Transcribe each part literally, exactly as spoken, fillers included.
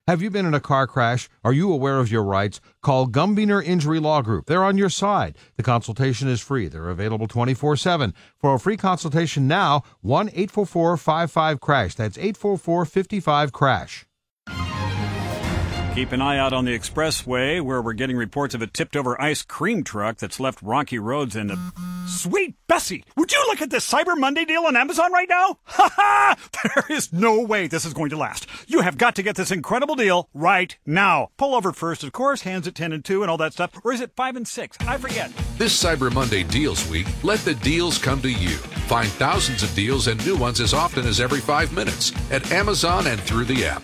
Have you been in a car crash? Are you aware of your rights? Call Gumbiner Injury Law Group. They're on your side. The consultation is free. They're available twenty-four seven. For a free consultation now, one eight four four, five five, crash. That's eight four four, five five, crash. Keep an eye out on the expressway where we're getting reports of a tipped-over ice cream truck that's left rocky roads and... A... Sweet Bessie, would you look at this Cyber Monday deal on Amazon right now? Ha ha! There is no way this is going to last. You have got to get this incredible deal right now. Pull over first, of course, hands at ten and two and all that stuff. Or is it five and six? I forget. This Cyber Monday Deals Week, let the deals come to you. Find thousands of deals and new ones as often as every five minutes at Amazon and through the app.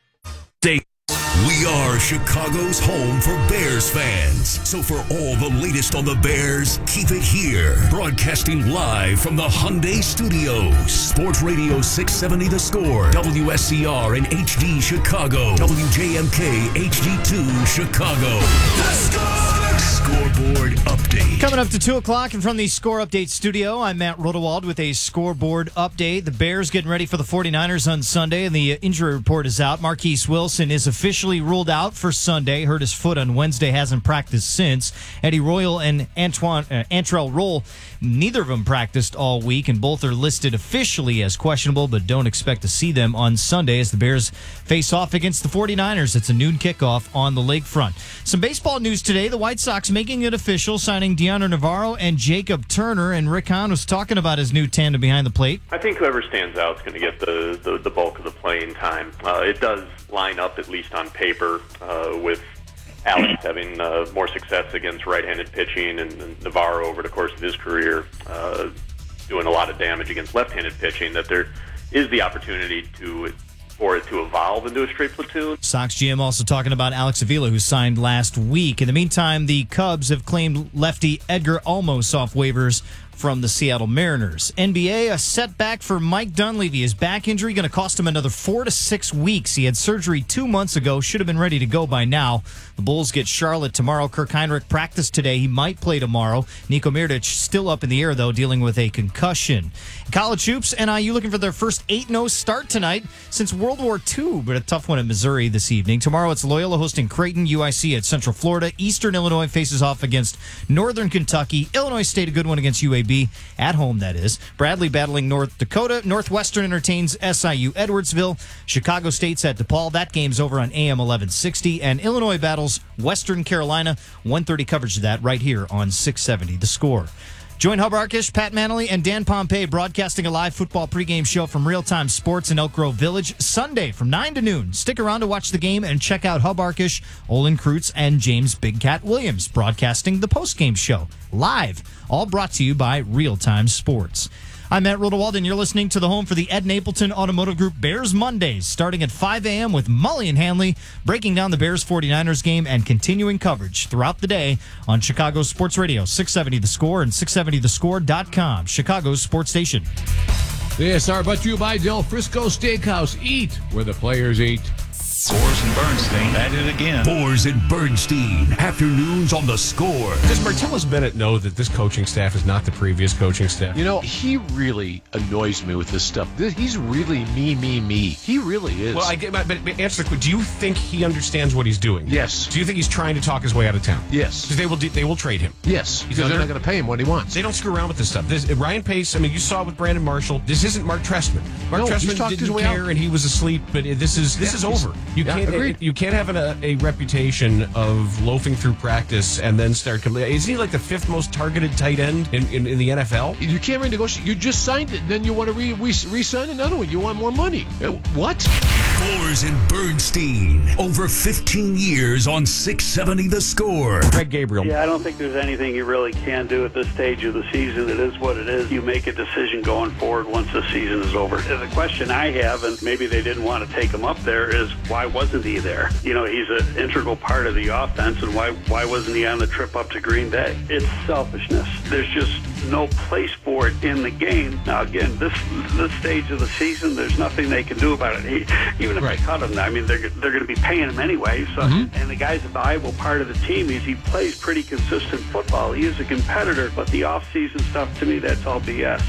Stay. We are Chicago's home for Bears fans. So for all the latest on the Bears, keep it here. Broadcasting live from the Hyundai Studios. Sports Radio six seventy The Score. W S C R and H D Chicago. W J M K H D two Chicago. The Score! Scoreboard update. Coming up to two o'clock and from the Score Update studio, I'm Matt Rodewald with a scoreboard update. The Bears getting ready for the 49ers on Sunday, and the injury report is out. Marquise Wilson is officially ruled out for Sunday. Hurt his foot on Wednesday, hasn't practiced since. Eddie Royal and Antoine uh, Antrell Roll, neither of them practiced all week, and both are listed officially as questionable, but don't expect to see them on Sunday as the Bears face off against the 49ers. It's a noon kickoff on the lakefront. Some baseball news today. The White Sox making it official, signing Deandre Navarro and Jacob Turner, and Rick Hahn was talking about his new tandem behind the plate. I think whoever stands out is going to get the, the, the bulk of the playing time. Uh, it does line up, at least on paper, uh, with Alex having uh, more success against right-handed pitching, and, and Navarro over the course of his career uh, doing a lot of damage against left-handed pitching, that there is the opportunity to for it to evolve into a straight platoon. Sox G M also talking about Alex Avila, who signed last week. In the meantime, the Cubs have claimed lefty Edgar Olmos off waivers from the Seattle Mariners. N B A, a setback for Mike Dunleavy. His back injury going to cost him another four to six weeks. He had surgery two months ago. Should have been ready to go by now. The Bulls get Charlotte tomorrow. Kirk Heinrich practiced today. He might play tomorrow. Nico Mirotic still up in the air, though, dealing with a concussion. College hoops, N I U looking for their first eight and oh start tonight since World War Two, but a tough one at Missouri this evening. Tomorrow it's Loyola hosting Creighton, U I C at Central Florida. Eastern Illinois faces off against Northern Kentucky. Illinois State a good one against U A B. At home, that is. Bradley battling North Dakota. Northwestern entertains S I U Edwardsville. Chicago State's at DePaul. That game's over on A M eleven sixty. And Illinois battles Western Carolina. one thirty coverage of that right here on six seventy The Score. Join Hub Arkish, Pat Manley, and Dan Pompei broadcasting a live football pregame show from Real Time Sports in Elk Grove Village Sunday from nine to noon. Stick around to watch the game and check out Hub Arkish, Olin Kreutz, and James Big Cat Williams broadcasting the postgame show live. All brought to you by Real Time Sports. I'm Matt Rodewald, and you're listening to the home for the Ed Napleton Automotive Group Bears Mondays, starting at five a.m. with Mully and Hanley, breaking down the Bears 49ers game and continuing coverage throughout the day on Chicago Sports Radio, six seventy The Score and six seventy the score dot com, Chicago's sports station. The A S R brought to you by Del Frisco Steakhouse. Eat where the players eat. Bors and Bernstein at it again. Bors and Bernstein, afternoons on The Score. Does Martellus Bennett know that this coaching staff is not the previous coaching staff? You know, he really annoys me with this stuff. He's really me, me, me. He really is. Well, I get, but, but answer the question. Do you think he understands what he's doing? Yes. Do you think he's trying to talk his way out of town? Yes. Because they will, they will trade him. Yes. Because they're not going to pay him what he wants. They don't screw around with this stuff. This, Ryan Pace, I mean, you saw it with Brandon Marshall. This isn't Mark Trestman. Mark no, Trestman didn't care, and he was asleep. But this is this yeah, is over. You yeah, can't. Agreed. You can't have an, a, a reputation of loafing through practice and then start. Isn't he like the fifth most targeted tight end in, in, in the N F L? You can't renegotiate. You just signed it, then you want to re, re, re-sign another one. You want more money. What? Bors and Bernstein, over fifteen years on six seventy The Score. Greg Gabriel. Yeah, I don't think there's anything you really can do at this stage of the season. It is what it is. You make a decision going forward once the season is over. The question I have, and maybe they didn't want to take him up there, is why wasn't he there? You know, he's an integral part of the offense, and why why wasn't he on the trip up to Green Bay? It's selfishness. There's just no place for it in the game. Now, again, this this stage of the season, there's nothing they can do about it. He, even if right. they cut him, I mean, they're they're going to be paying him anyway. So, mm-hmm. and the guy's a valuable part of the team. He's, he plays pretty consistent football. He is a competitor, but the off-season stuff, to me, that's all B S.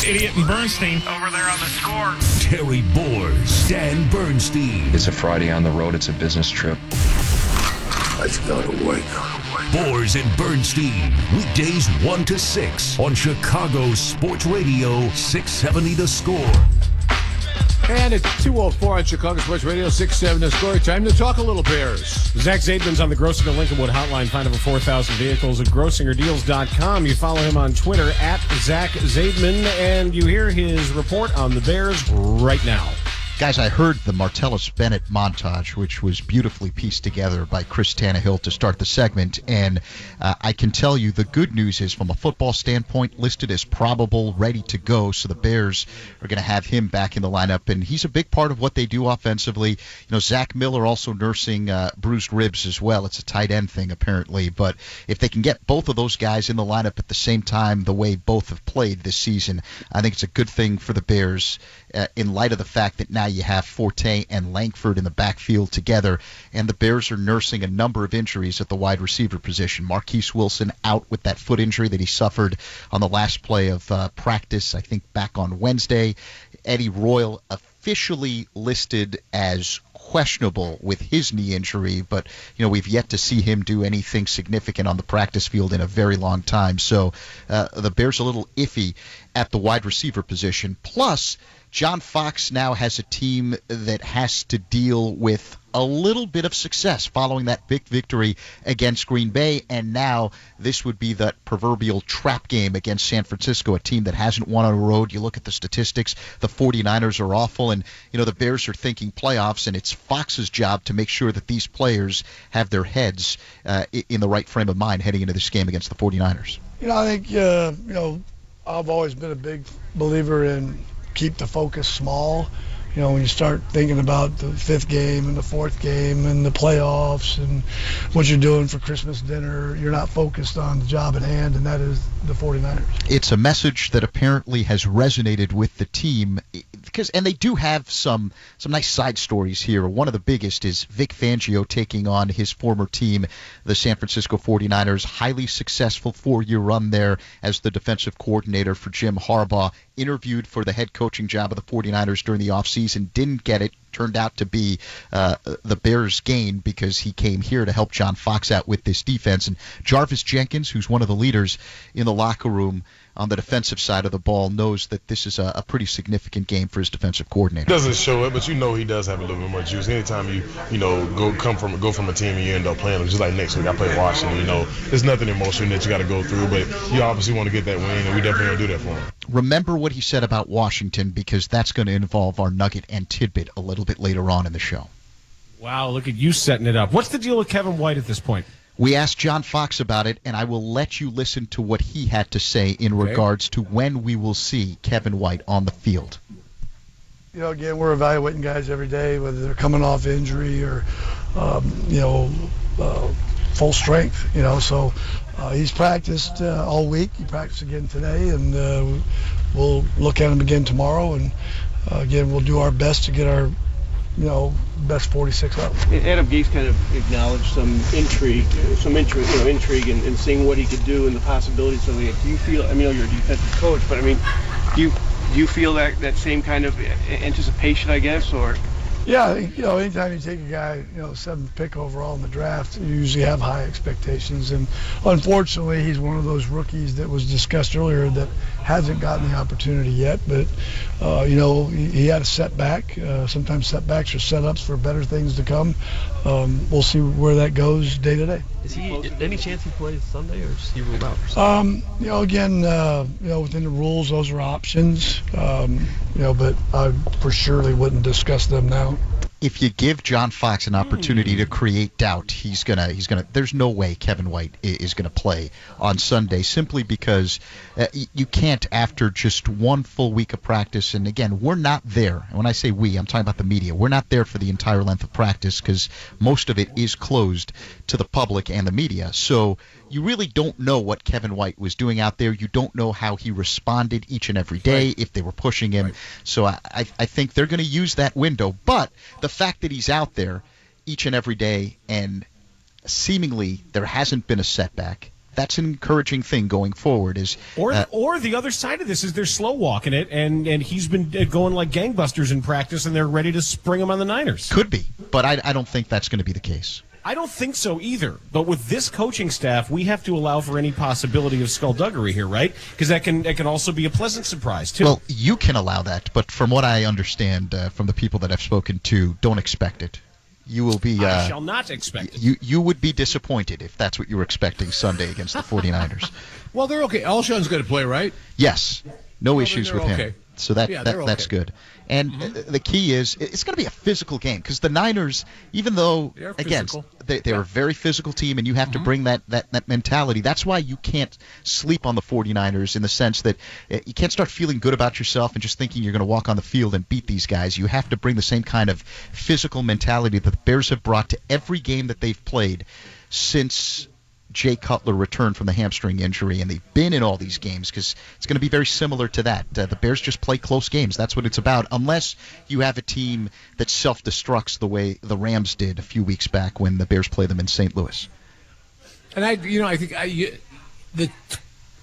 Idiot and Bernstein over there on the score. Terry Bors, Dan Bernstein. It's a Friday on the road. It's a business trip. Let's go to work. Bors and Bernstein, weekdays one to six on Chicago Sports Radio, six seventy The Score. And it's two oh four on Chicago Sports Radio, six seventy The Score. Time to talk a little Bears. Zach Zaidman's on the Grossinger Lincolnwood hotline. Find over four thousand vehicles at grossinger deals dot com. You follow him on Twitter at Zach Zaidman, and you hear his report on the Bears right now. Guys, I heard the Martellus Bennett montage, which was beautifully pieced together by Chris Tannehill to start the segment, and uh, I can tell you the good news is, from a football standpoint, listed as probable, ready to go, so the Bears are going to have him back in the lineup, and he's a big part of what they do offensively. You know, Zach Miller also nursing uh, bruised ribs as well. It's a tight end thing, apparently, but if they can get both of those guys in the lineup at the same time, the way both have played this season, I think it's a good thing for the Bears, uh, in light of the fact that now you have Forte and Langford in the backfield together, and the Bears are nursing a number of injuries at the wide receiver position. Marquise Wilson out with that foot injury that he suffered on the last play of uh, practice, I think back on Wednesday. Eddie Royal officially listed as questionable with his knee injury, but you know, we've yet to see him do anything significant on the practice field in a very long time. So uh, the Bears are a little iffy at the wide receiver position. Plus, John Fox now has a team that has to deal with a little bit of success following that big victory against Green Bay, and now this would be that proverbial trap game against San Francisco, a team that hasn't won on the road. You look at the statistics, the 49ers are awful, and you know, the Bears are thinking playoffs, and it's Fox's job to make sure that these players have their heads uh, in the right frame of mind heading into this game against the 49ers. You know, I think, uh, you know, I've always been a big believer in keep the focus small. You know, when you start thinking about the fifth game and the fourth game and the playoffs and what you're doing for Christmas dinner, you're not focused on the job at hand, and that is the 49ers. It's a message that apparently has resonated with the team, because, and they do have some some nice side stories here. One of the biggest is Vic Fangio taking on his former team, the San Francisco 49ers, highly successful four-year run there as the defensive coordinator for Jim Harbaugh, interviewed for the head coaching job of the 49ers during the offseason, didn't get it, turned out to be uh, the Bears' gain because he came here to help John Fox out with this defense. And Jarvis Jenkins, who's one of the leaders in the locker room on the defensive side of the ball, knows that this is a, a pretty significant game for his defensive coordinator. Doesn't show it, but you know he does have a little bit more juice. Anytime you you know go come from go from a team and you end up playing them, just like next week I play Washington. You know, there's nothing emotional that you got to go through, but you obviously want to get that win, and we definitely gonna do that for him. Remember what he said about Washington, because that's going to involve our nugget and tidbit a little bit later on in the show. Wow, look at you setting it up. What's the deal with Kevin White at this point? We asked John Fox about it, and I will let you listen to what he had to say in Okay. regards to when we will see Kevin White on the field. You know, again, we're evaluating guys every day, whether they're coming off injury or, um, you know, uh, full strength, you know. So uh, he's practiced uh, all week. He practiced again today, and uh, we'll look at him again tomorrow. And, uh, again, we'll do our best to get our, you know, best forty-six out. Adam Gase kind of acknowledged some intrigue, some intrigue, you know, intrigue in, in seeing what he could do and the possibilities of it. Do you feel? I mean, you're a defensive coach, but I mean, do you do you feel that that same kind of anticipation, I guess, or? Yeah, I think, you know, anytime you take a guy, you know, seventh pick overall in the draft, you usually have high expectations. And unfortunately, he's one of those rookies that was discussed earlier that hasn't gotten the opportunity yet. But, uh, you know, he, he had a setback. Uh, sometimes setbacks are setups for better things to come. Um, we'll see where that goes day to day. Is he any chance he plays Sunday, or is he ruled out? Um, you know, again, uh, you know, within the rules, those are options. Um, you know, but I for surely wouldn't discuss them now. If you give John Fox an opportunity to create doubt, he's gonna he's gonna. There's no way Kevin White is gonna play on Sunday, simply because uh, you can't, after just one full week of practice. And again, we're not there. And when I say we, I'm talking about the media. We're not there for the entire length of practice because most of it is closed to the public and the media. So you really don't know what Kevin White was doing out there. You don't know how he responded each and every day, right, if they were pushing him. Right. So I, I, I think they're going to use that window. But the fact that he's out there each and every day, and seemingly there hasn't been a setback, that's an encouraging thing going forward. Is Or uh, or the other side of this is they're slow walking it, and, and he's been going like gangbusters in practice, and they're ready to spring him on the Niners. Could be, but I, I don't think that's going to be the case. I don't think so either. But with this coaching staff, we have to allow for any possibility of skullduggery here, right? Because that can that can also be a pleasant surprise, too. Well, you can allow that, but from what I understand uh, from the people that I've spoken to, don't expect it. You will be. Uh, I shall not expect it. You you would be disappointed if that's what you were expecting Sunday against the 49ers. Well, they're okay. Alshon's going to play, right? Yes, no Well, issues then with they're him. okay. So that, Yeah, that they're that's okay. good. And Mm-hmm. uh, the key is it's going to be a physical game because the Niners, even though They're again physical. they, they're a very physical team, and you have to bring that, that that mentality. That's why you can't sleep on the 49ers in the sense that uh, you can't start feeling good about yourself and just thinking you're going to walk on the field and beat these guys. You have to bring the same kind of physical mentality that the Bears have brought to every game that they've played since Jay Cutler returned from the hamstring injury, and they've been in all these games because it's going to be very similar to that. Uh, the Bears just play close games. That's what it's about, unless you have a team that self-destructs the way the Rams did a few weeks back when the Bears played them in Saint Louis. And I, you know, I think I, you- the t-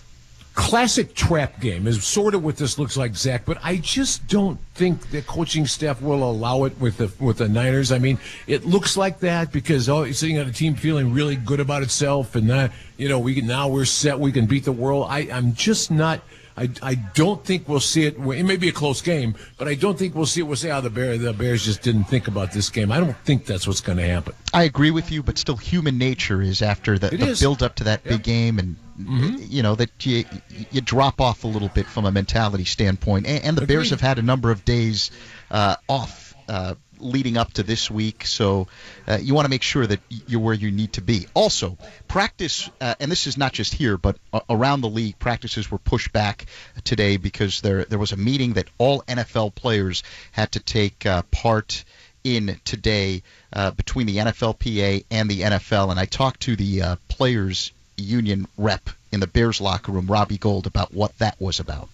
classic trap game is sort of what this looks like, Zach. But I just don't think the coaching staff will allow it with the with the Niners. I mean, it looks like that because oh, you're sitting on a team feeling really good about itself, and that you know we can now we're set, we can beat the world. I, I'm just not. I, I don't think we'll see it. It may be a close game, but I don't think we'll see it. We'll say, oh, the Bears, the Bears just didn't think about this game. I don't think that's what's going to happen. I agree with you, but still, human nature is after the, It the is. build up to that Yeah. big game, and you know that you you drop off a little bit from a mentality standpoint. And, and the Bears Agreed. have had a number of days uh, off uh, leading up to this week, so uh, you want to make sure that you're where you need to be. Also, practice, uh, and this is not just here, but uh, around the league, practices were pushed back today because there there was a meeting that all N F L players had to take uh, part in today uh, between the N F L P A and the N F L, and I talked to the uh, players union rep in the Bears locker room, Robbie Gold, about what that was about.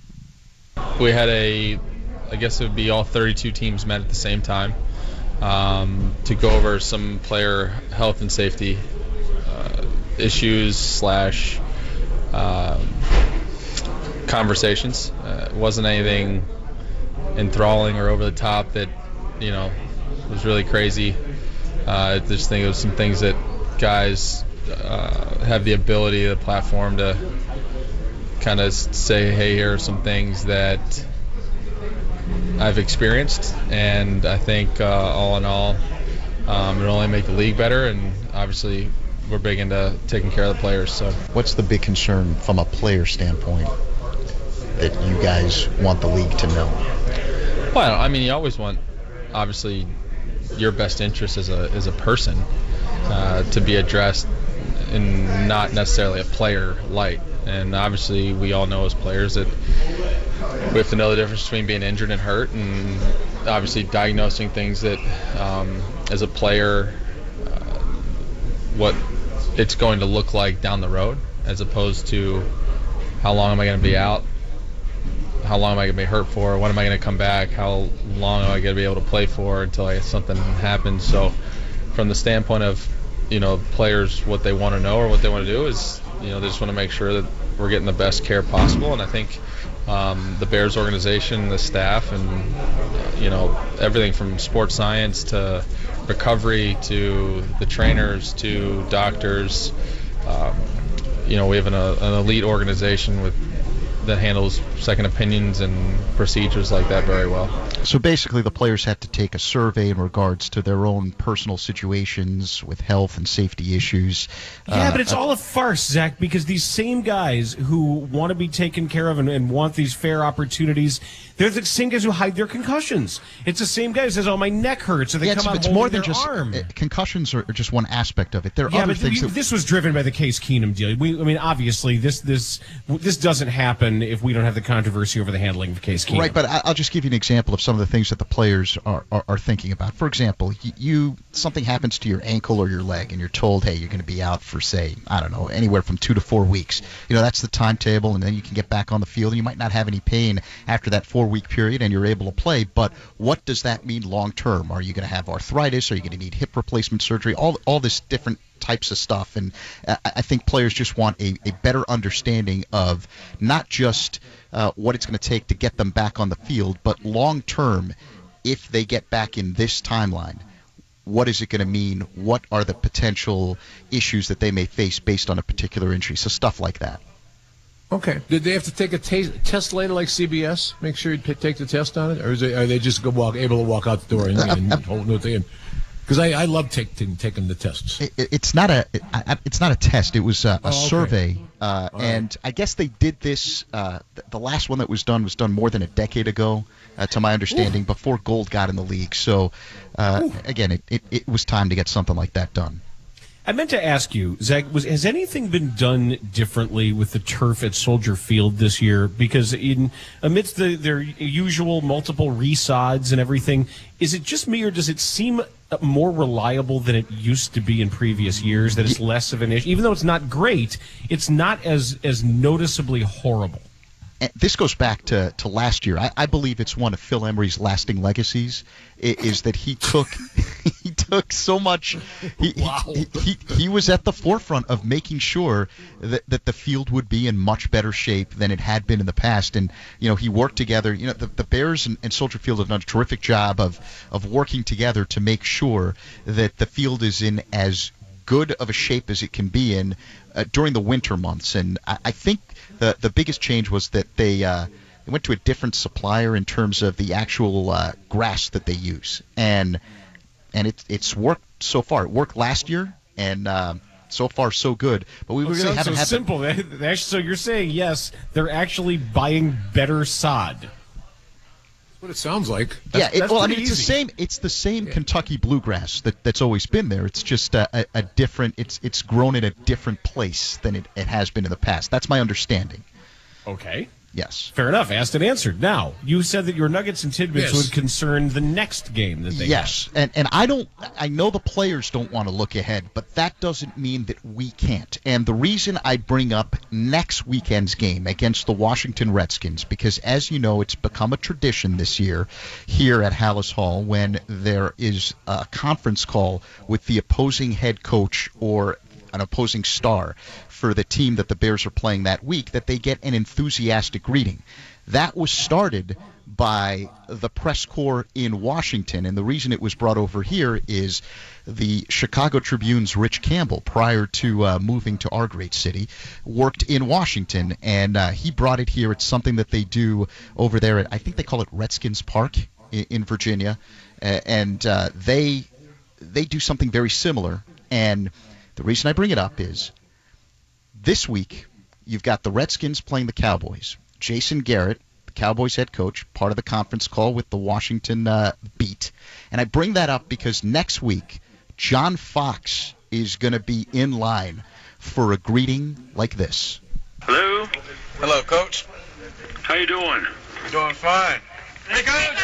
We had a, I guess it would be all thirty-two teams met at the same time um, to go over some player health and safety uh, issues slash uh, conversations. Uh, it wasn't anything enthralling or over the top that, you know, was really crazy. Uh, I just think it was some things that guys uh, have the ability, the platform to kind of say, hey, here are some things that I've experienced, and I think uh, all in all, um, it'll only make the league better, and obviously we're big into taking care of the players. So, What's the big concern from a player standpoint that you guys want the league to know? well, I mean, you always want, obviously, your best interest as a as a person uh, to be addressed in not necessarily a player light. And obviously, we all know as players that we have to know the difference between being injured and hurt, and obviously diagnosing things that, um, as a player, uh, what it's going to look like down the road, as opposed to how long am I going to be out, how long am I going to be hurt for, when am I going to come back, how long am I going to be able to play for until I, something happens. So from the standpoint of, you know, players, what they want to know or what they want to do is, you know, they just want to make sure that we're getting the best care possible. And I think um, the Bears organization, the staff, and, uh, you know, everything from sports science to recovery to the trainers to doctors, um, you know, we have an, uh, an elite organization with that handles second opinions and procedures like that very well. So basically, the players have to take a survey in regards to their own personal situations with health and safety issues. Yeah, Uh, but it's all a farce, Zach, because these same guys who want to be taken care of and, and want these fair opportunities, they're the same guys who hide their concussions. It's the same guy who says, oh, my neck hurts, so they yeah, come it's, out it's holding more than their just arm. uh, concussions are, are just one aspect of it. There are Yeah, other but things you- that this was driven by the Case Keenum deal. We, I mean, obviously, this this this doesn't happen if we don't have the controversy over the handling of Case Keenum. Right, but I- I'll just give you an example of some of the things that the players are, are, are thinking about. For example, y- you something happens to your ankle or your leg, and you're told, hey, you're going to be out for, say, I don't know, anywhere from two to four weeks. You know, that's the timetable, and then you can get back on the field, and you might not have any pain after that four-week period, and you're able to play. But what does that mean long term? Are you going to have arthritis? Are you going to need hip replacement surgery? All all this different types of stuff. And I, I think players just want a, a better understanding of not just uh, what it's going to take to get them back on the field, but long term, if they get back in this timeline, what is it going to mean? What are the potential issues that they may face based on a particular injury? So stuff like that. Okay. Did they have to take a ta- test later like C B S? Make sure you p- take the test on it? Or is it, are they just go walk, able to walk out the door and, and hold no thing? Because I, I love take, t- taking the tests. It, it's not a it, it's not a test. It was a, a Oh, okay. survey, uh, and I guess they did this. Uh, the last one that was done was done more than a decade ago, uh, to my understanding, Ooh. before Gold got in the league. So, uh, again, it, it, it was time to get something like that done. I meant to ask you, Zach, was has anything been done differently with the turf at Soldier Field this year? Because in amidst the, their usual multiple resods and everything, is it just me or does it seem more reliable than it used to be in previous years, that it's less of an issue? Even though it's not great, it's not as, as noticeably horrible. And this goes back to, to last year. I, I believe it's one of Phil Emery's lasting legacies, is that he took he took so much. He, wow. he, he, he was at the forefront of making sure that, that the field would be in much better shape than it had been in the past. And, you know, he worked together. You know, the, the Bears and, and Soldier Field have done a terrific job of, of working together to make sure that the field is in as good of a shape as it can be in uh, during the winter months. And I, I think the the biggest change was that they uh, they went to a different supplier in terms of the actual uh, grass that they use, and and it, it's worked so far. It worked last year, and uh, so far so good. But we Well, really it haven't so had simple. The, They- they- so you're saying yes, they're actually buying better sod. What it sounds like. yeah, it, that's well, I mean, pretty it's the easy. same. It's the same Kentucky bluegrass that, that's always been there. It's just a, a, a different. It's it's grown in a different place than it, it has been in the past. That's my understanding. Okay. Yes. Fair enough. Asked and answered. Now, you said that your nuggets and tidbits Yes. would concern the next game that they Yes, and and I don't. I know the players don't want to look ahead, but that doesn't mean that we can't. And the reason I bring up next weekend's game against the Washington Redskins, because as you know, it's become a tradition this year here at Hallis Hall when there is a conference call with the opposing head coach or an opposing star for the team that the Bears are playing that week, that they get an enthusiastic greeting. That was started by the press corps in Washington, and the reason it was brought over here is the Chicago Tribune's Rich Campbell, prior to uh, moving to our great city, worked in Washington, and uh, he brought it here. It's something that they do over there at, I think they call it Redskins Park in, in Virginia, uh, and uh, they they do something very similar. And the reason I bring it up is this week you've got the Redskins playing the Cowboys. Jason Garrett, the Cowboys head coach, part of the conference call with the Washington uh, beat. And I bring that up because next week John Fox is going to be in line for a greeting like this. Hello. Hello, Coach. How you doing? Doing fine. Hey, Coach.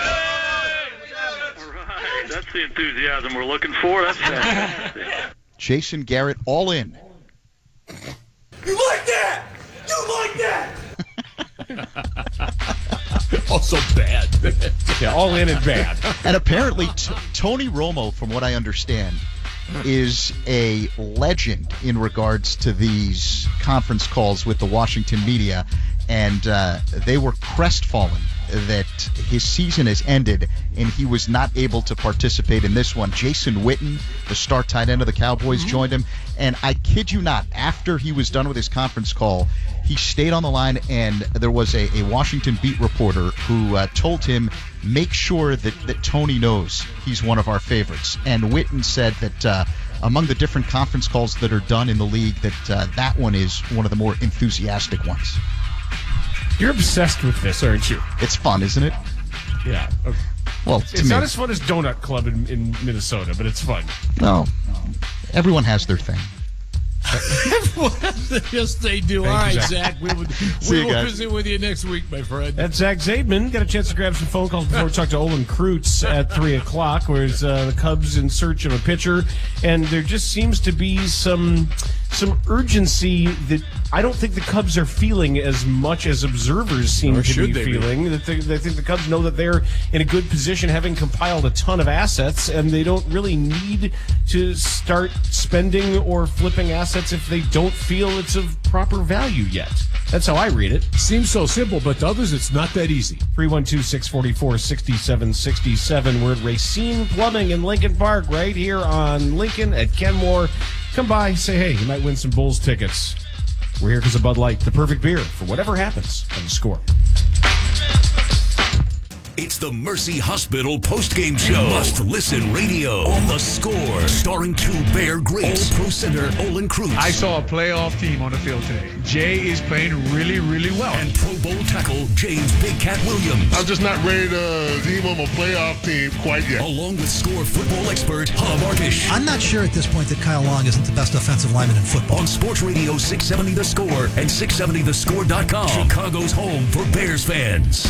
All right, that's the enthusiasm we're looking for. That's fantastic. Jason Garrett all in. You like that? You like that? Also bad. Yeah, all in and bad. And apparently t- Tony Romo, from what I understand, is a legend in regards to these conference calls with the Washington media, and uh, they were crestfallen that his season has ended and he was not able to participate in this one. Jason Witten, the star tight end of the Cowboys, mm-hmm. joined him, and I kid you not, after he was done with his conference call, he stayed on the line, and there was a, a Washington beat reporter who uh, told him, make sure that, that Tony knows he's one of our favorites. And Witten said that uh, among the different conference calls that are done in the league, that uh, that one is one of the more enthusiastic ones. You're obsessed with this, aren't you? It's fun, isn't it? Yeah. Okay. Well, it's to me, not as fun as Donut Club in, in Minnesota, but it's fun. No. Everyone has their thing. Yes, they do. Thank All right, you, Zach. We will, See we you will guys. visit with you next week, my friend. That's Zach Zaidman. Got a chance to grab some phone calls before we talk to Olin Kreutz at three o'clock, where it's uh, the Cubs in search of a pitcher. And there just seems to be some some urgency that I don't think the Cubs are feeling as much as observers seem Or to should be they be? feeling. That they, they think the Cubs know that they're in a good position, having compiled a ton of assets, and they don't really need to start spending or flipping assets if they don't feel it's of proper value yet. That's how I read it. Seems so simple, but to others, it's not that easy. three one two, six four four, six seven six seven. We're at Racine Plumbing in Lincoln Park, right here on Lincoln at Kenmore. Come by, say hey, you might win some Bulls tickets. We're here because of Bud Light, the perfect beer for whatever happens on the Score. It's the Mercy Hospital postgame show. Must listen radio on the Score. Starring two Bear greats. All-Pro center Olin Cruz. I saw a playoff team on the field today. Jay is playing really, really well. And Pro Bowl tackle James Big Cat Williams. I'm just not ready to deem them a playoff team quite yet. Along with Score football expert Hub Arkish. I'm not sure at this point that Kyle Long isn't the best offensive lineman in football. On Sports Radio six seventy The Score and six seventy the score dot com. Chicago's home for Bears fans.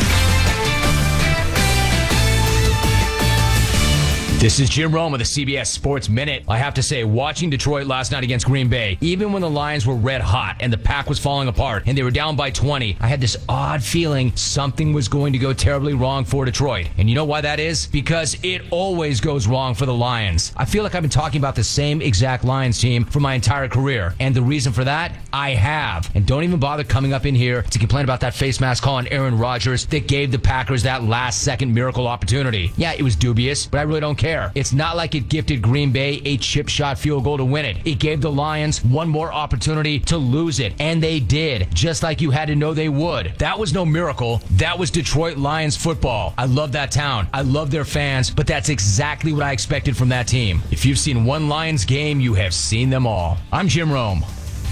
This is Jim Rome with the C B S Sports Minute. I have to say, watching Detroit last night against Green Bay, even when the Lions were red hot and the pack was falling apart and they were down by twenty, I had this odd feeling something was going to go terribly wrong for Detroit. And you know why that is? Because it always goes wrong for the Lions. I feel like I've been talking about the same exact Lions team for my entire career. And the reason for that? I have. And don't even bother coming up in here to complain about that face mask call on Aaron Rodgers that gave the Packers that last second miracle opportunity. Yeah, it was dubious, but I really don't care. It's not like it gifted Green Bay a chip shot field goal to win it. It gave the Lions one more opportunity to lose it, and they did, just like you had to know they would. That was no miracle. That was Detroit Lions football. I love that town. I love their fans, but that's exactly what I expected from that team. If you've seen one Lions game, you have seen them all. I'm Jim Rome.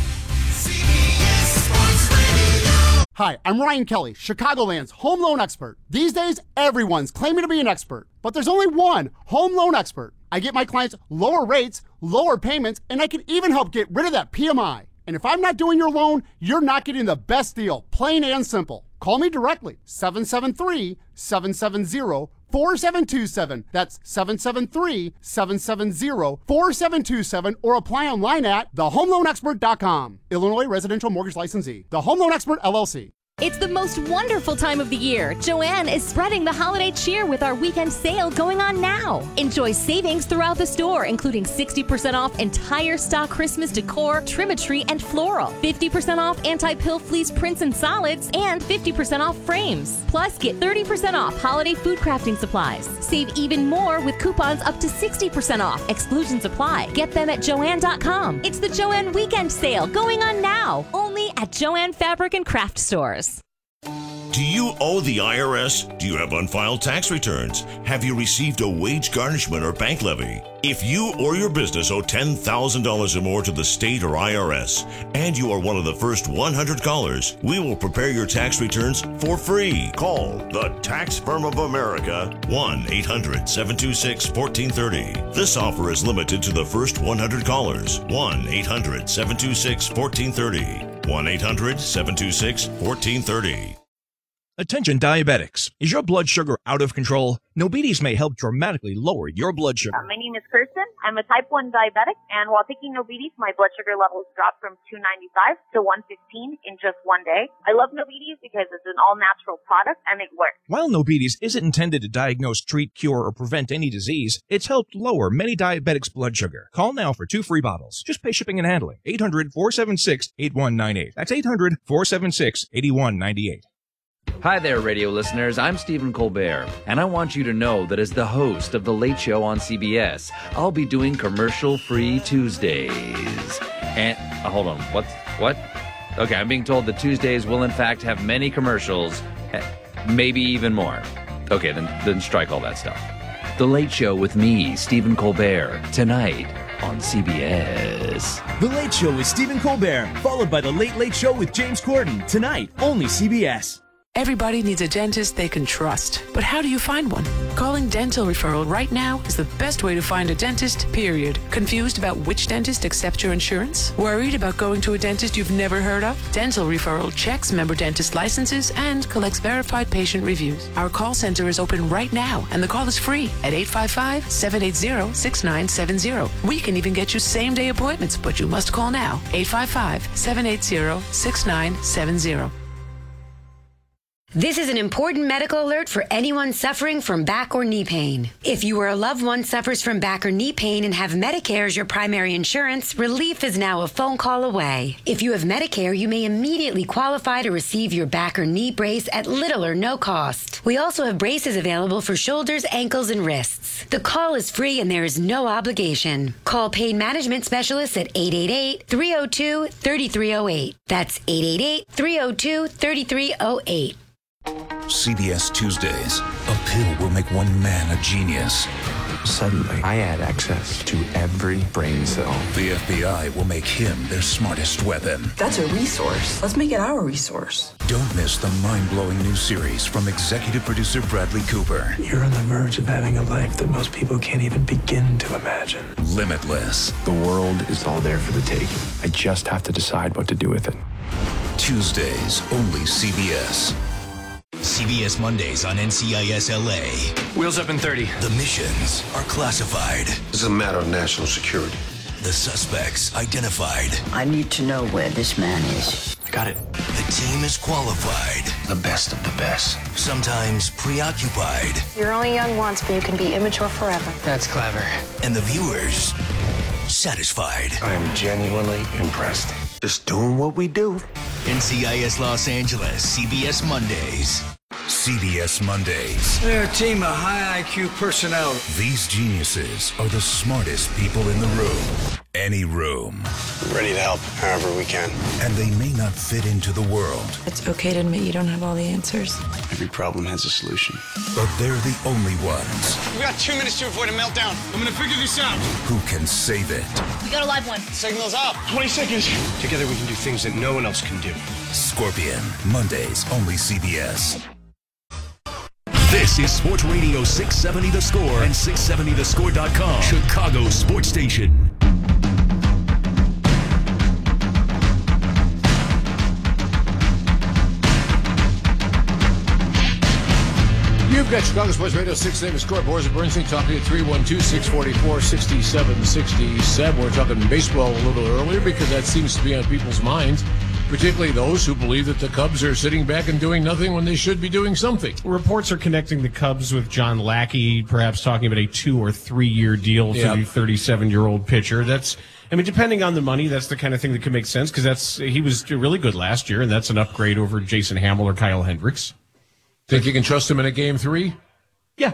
Hi, I'm Ryan Kelly, Chicagoland's home loan expert. These days, everyone's claiming to be an expert, but there's only one home loan expert. I get my clients lower rates, lower payments, and I can even help get rid of that P M I. And if I'm not doing your loan, you're not getting the best deal, plain and simple. Call me directly, seven seven three, seven seven zero, four seven two seven. That's seven seven three, seven seven zero, four seven two seven, or apply online at the home loan expert dot com. Illinois Residential Mortgage Licensee. The Home Loan Expert, L L C. It's the most wonderful time of the year. Joann is spreading the holiday cheer with our weekend sale going on now. Enjoy savings throughout the store, including sixty percent off entire stock Christmas decor, trimmetry, and floral, fifty percent off anti-pill fleece prints and solids, and fifty percent off frames. Plus, get thirty percent off holiday food crafting supplies. Save even more with coupons up to sixty percent off. Exclusions apply. Get them at Joann dot com. It's the Joann Weekend Sale going on now, only at Joann Fabric and Craft Stores. Do you owe the I R S? Do you have unfiled tax returns? Have you received a wage garnishment or bank levy? If you or your business owe ten thousand dollars or more to the state or I R S, and you are one of the first one hundred callers, we will prepare your tax returns for free. Call the Tax Firm of America, one eight hundred, seven two six, one four three zero. This offer is limited to the first one hundred callers, one eight hundred, seven two six, one four three zero. one eight hundred, seven two six, one four three zero. Attention diabetics. Is your blood sugar out of control? Nobides may help dramatically lower your blood sugar. Uh, my name is Kirsten. I'm a type one diabetic, and while taking Nobides, my blood sugar levels dropped from two ninety-five to one fifteen in just one day. I love Nobides because it's an all-natural product, and it works. While Nobides isn't intended to diagnose, treat, cure, or prevent any disease, it's helped lower many diabetics' blood sugar. Call now for two free bottles. Just pay shipping and handling. eight hundred, four seven six, eight one nine eight. That's eight hundred, four seven six, eight one nine eight. Hi there, radio listeners. I'm Stephen Colbert, and I want you to know that as the host of The Late Show on C B S, I'll be doing commercial-free Tuesdays. And, uh, hold on, what? What? Okay, I'm being told that Tuesdays will in fact have many commercials, maybe even more. Okay, then, then strike all that stuff. The Late Show with me, Stephen Colbert, tonight on C B S. The Late Show with Stephen Colbert, followed by The Late Late Show with James Corden, tonight, only C B S. Everybody needs a dentist they can trust, but how do you find one? Calling Dental Referral right now is the best way to find a dentist, period. Confused about which dentist accepts your insurance? Worried about going to a dentist you've never heard of? Dental Referral checks member dentist licenses and collects verified patient reviews. Our call center is open right now, and the call is free at eight five five, seven eight zero, six nine seven zero. We can even get you same-day appointments, but you must call now. eight five five, seven eight zero, six nine seven zero. This is an important medical alert for anyone suffering from back or knee pain. If you or a loved one suffers from back or knee pain and have Medicare as your primary insurance, relief is now a phone call away. If you have Medicare, you may immediately qualify to receive your back or knee brace at little or no cost. We also have braces available for shoulders, ankles, and wrists. The call is free and there is no obligation. Call Pain Management Specialists at eight eight eight, three oh two, three three oh eight. That's eight eight eight, three oh two, three three oh eight. C B S Tuesdays. A pill will make one man a genius. Suddenly, I had access to every brain cell. The F B I will make him their smartest weapon. That's a resource. Let's make it our resource. Don't miss the mind-blowing new series from executive producer Bradley Cooper. You're on the verge of having a life that most people can't even begin to imagine. Limitless. The world is all there for the taking. I just have to decide what to do with it. Tuesdays, only C B S. C B S Mondays on N C I S L A. Wheels up in thirty. The missions are classified. This is a matter of national security. The suspects identified. I need to know where this man is. I got it. The team is qualified. The best of the best. Sometimes preoccupied. You're only young once, but you can be immature forever. That's clever. And the viewers satisfied. I am genuinely impressed. Just doing what we do. N C I S Los Angeles, C B S Mondays. C B S Mondays. They're a team of high I Q personnel. These geniuses are the smartest people in the room. Any room. We're ready to help however we can. And they may not fit into the world. It's okay to admit you don't have all the answers. Every problem has a solution. But they're the only ones. We got two minutes to avoid a meltdown. I'm gonna figure this out. Who can save it. We got a live one. Signal's up. twenty seconds. Together we can do things that no one else can do. Scorpion. Mondays, only C B S. This is Sports Radio six seventy The Score and six seventy the score dot com. Chicago Sports Station. You've got Chicago Sports Radio six seventy The Score. Boris and Bernstein talking at three one two, six four four, six seven six seven. We're talking baseball a little earlier because that seems to be on people's minds, particularly those who believe that the Cubs are sitting back and doing nothing when they should be doing something. Reports are connecting the Cubs with John Lackey, perhaps talking about a two or three year deal Yep. for the thirty-seven-year-old pitcher. That's, I mean, depending on the money, that's the kind of thing that could make sense because that's he was really good last year, and that's an upgrade over Jason Hamill or Kyle Hendricks. Think you can trust him in a game three? Yeah.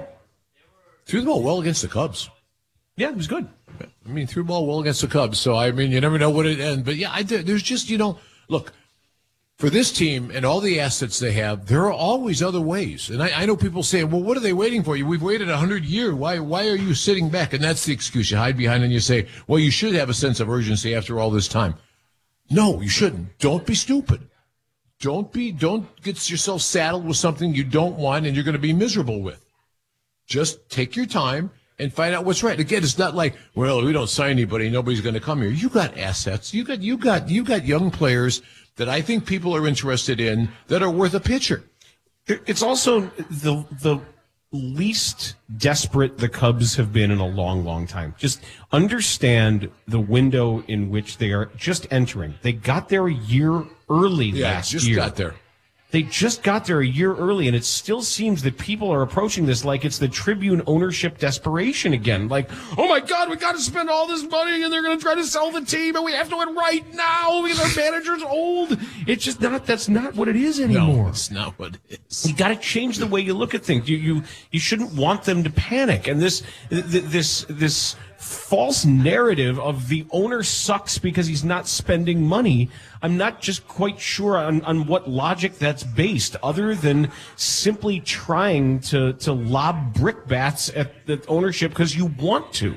Threw the ball well against the Cubs. Yeah, it was good. I mean, threw the ball well against the Cubs. So, I mean, you never know what it ends. But, yeah, I, there's just, you know, look, for this team and all the assets they have, there are always other ways. And I, I know people say, well, what are they waiting for? You? We've waited one hundred years. Why Why are you sitting back? And that's the excuse. You hide behind and you say, well, you should have a sense of urgency after all this time. No, you shouldn't. Don't be stupid. Don't be, don't get yourself saddled with something you don't want and you're going to be miserable with. Just take your time and find out what's right. Again, it's not like, well, we don't sign anybody, nobody's going to come here. You got assets. You got, you got, you got young players that I think people are interested in that are worth a pitcher. It's also the the least desperate the Cubs have been in a long, long time. Just understand the window in which they are just entering. They got there a year early Yeah, last just year. got there. They just got there a year early, and it still seems that people are approaching this like it's the Tribune ownership desperation again. Like, oh my God, we got to spend all this money, and they're going to try to sell the team, and we have to do it right now because our manager's old. It's just not. That's not what it is anymore. No, it's not what it is. You got to change the way you look at things. You you you shouldn't want them to panic. And this this this false narrative of the owner sucks because he's not spending money, I'm not just quite sure on, on what logic that's based, other than simply trying to, to lob brickbats at the ownership because you want to.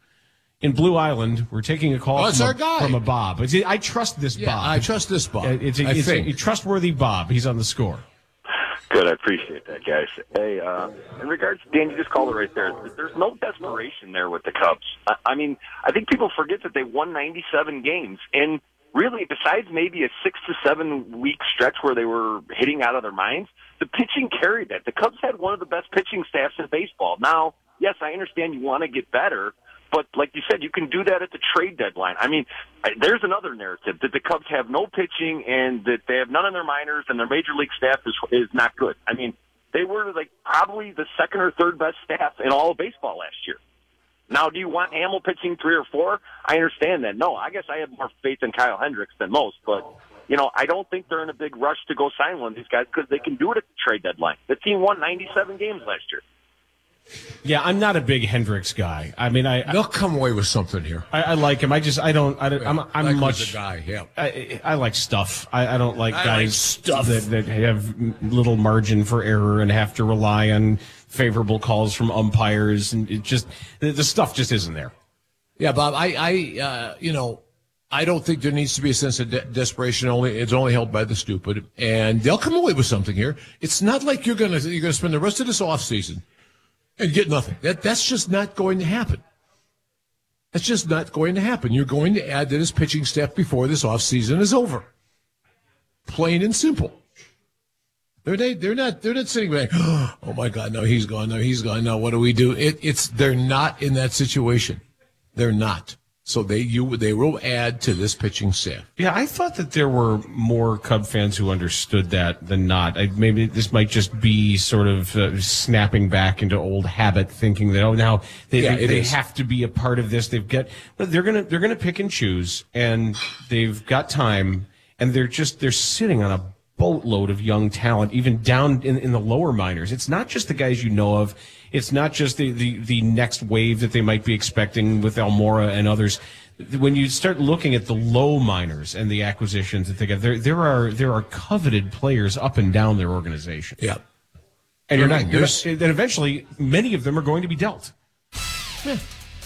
In Blue Island, we're taking a call oh, it's from, our a, guy. from a Bob. It's, I trust this yeah, Bob. I trust this Bob. Uh, It's, a, I it's think. a, a trustworthy Bob. He's on the score. Good, I appreciate that, guys. Hey, uh, in regards to Dan, you just called it right there. There's no desperation there with the Cubs. I, I mean, I think people forget that they won ninety-seven games, and really, besides maybe a six to seven week stretch where they were hitting out of their minds, the pitching carried that. The Cubs had one of the best pitching staffs in baseball. Now, yes, I understand you want to get better, but like you said, you can do that at the trade deadline. I mean, there's another narrative that the Cubs have no pitching and that they have none in their minors and their major league staff is is not good. I mean, they were like probably the second or third best staff in all of baseball last year. Now, do you want Hamill pitching three or four? I understand that. No, I guess I have more faith in Kyle Hendricks than most, but you know, I don't think they're in a big rush to go sign one of these guys because they can do it at the trade deadline. The team won ninety-seven games last year. Yeah, I'm not a big Hendricks guy. I mean, I they'll come away with something here. I, I like him. I just I don't. I don't I'm I'm like much a guy. Yeah, I, I like stuff. I, I don't like I guys like stuff. that that have little margin for error and have to rely on favorable calls from umpires, and it just the, the stuff just isn't there. Yeah, Bob. I I uh, you know. I don't think there needs to be a sense of de- desperation. Only it's only held by the stupid, and they'll come away with something here. It's not like you're gonna you're gonna spend the rest of this offseason and get nothing. That that's just not going to happen. That's just not going to happen. You're going to add to this pitching staff before this offseason is over. Plain and simple. They're they, they're not they're not sitting back. Oh my God, no, he's gone. No, he's gone. No, what do we do? It, it's they're not in that situation. They're not. So they you they will add to this pitching staff. Yeah, I thought that there were more Cub fans who understood that than not. I, maybe this might just be sort of uh, snapping back into old habit, thinking that oh now they Yeah, they, it they is. have to be a part of this. They've got but they're gonna they're gonna pick and choose, and they've got time, and they're just they're sitting on a boatload of young talent, even down in, in the lower minors. It's not just the guys you know of. It's not just the, the, the next wave that they might be expecting with Almora and others. When you start looking at the low minors and the acquisitions that they get, there there are there are coveted players up and down their organization. Yeah, and you're not. You're There's- not then eventually, many of them are going to be dealt. Yeah.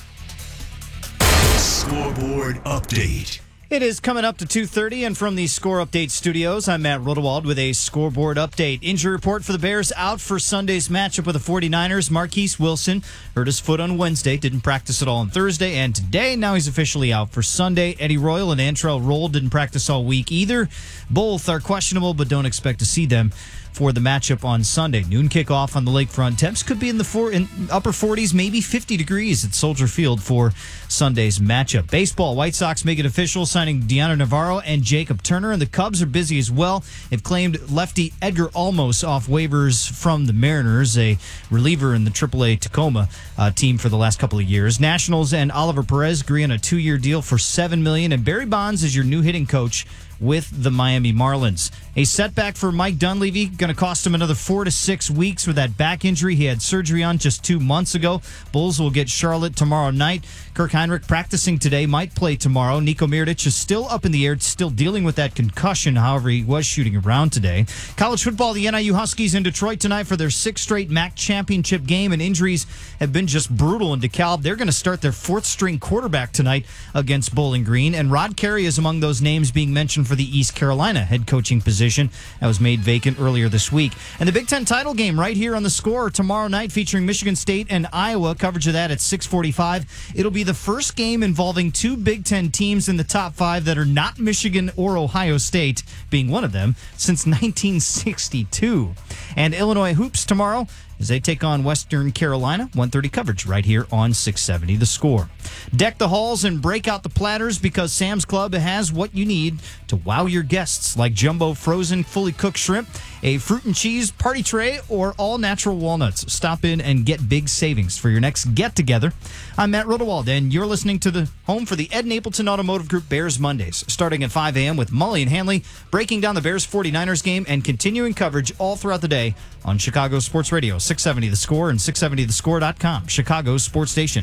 Scoreboard update. It is coming up to two thirty, and from the Score Update studios, I'm Matt Rodewald with a scoreboard update. Injury report for the Bears out for Sunday's matchup with the forty-niners. Marquise Wilson hurt his foot on Wednesday, didn't practice at all on Thursday, and today, now he's officially out for Sunday. Eddie Royal and Antrell Roll didn't practice all week either. Both are questionable, but don't expect to see them for the matchup on Sunday. Noon kickoff on the lakefront. Temps could be in the four, in upper forties, maybe fifty degrees at Soldier Field for Sunday's matchup. Baseball, White Sox make it official, signing Deanna Navarro and Jacob Turner, and the Cubs are busy as well. They've claimed lefty Edgar Olmos off waivers from the Mariners, a reliever in the triple A Tacoma uh, team for the last couple of years. Nationals and Oliver Perez agree on a two-year deal for seven million dollars, and Barry Bonds is your new hitting coach with the Miami Marlins. A setback for Mike Dunleavy, going to cost him another four to six weeks with that back injury he had surgery on just two months ago. Bulls will get Charlotte tomorrow night. Kirk Heinrich practicing today, might play tomorrow. Nico Mirotic is still up in the air, still dealing with that concussion. However, he was shooting around today. College football, the N I U Huskies in Detroit tonight for their sixth straight M A C championship game, and injuries have been just brutal in DeKalb. They're going to start their fourth string quarterback tonight against Bowling Green, and Rod Carey is among those names being mentioned for the East Carolina head coaching position that was made vacant earlier this week. And the Big Ten title game right here on the Score tomorrow night, featuring Michigan State and Iowa. Coverage of that at six forty-five. It'll be the first game involving two Big Ten teams in the top five that are not Michigan or Ohio State, being one of them, since nineteen sixty-two. And Illinois hoops tomorrow as they take on Western Carolina. one thirty coverage right here on six seventy The Score. Deck the halls and break out the platters, because Sam's Club has what you need to wow your guests, like jumbo frozen fully cooked shrimp, a fruit and cheese party tray, or all natural walnuts. Stop in and get big savings for your next get-together. I'm Matt Rodewald, and you're listening to the home for the Ed Napleton Automotive Group Bears Mondays, starting at five a.m. with Mully and Hanley, breaking down the Bears forty-niners game and continuing coverage all throughout the day on Chicago Sports Radio, six seventy The Score and six seventy the score dot com, Chicago's sports station.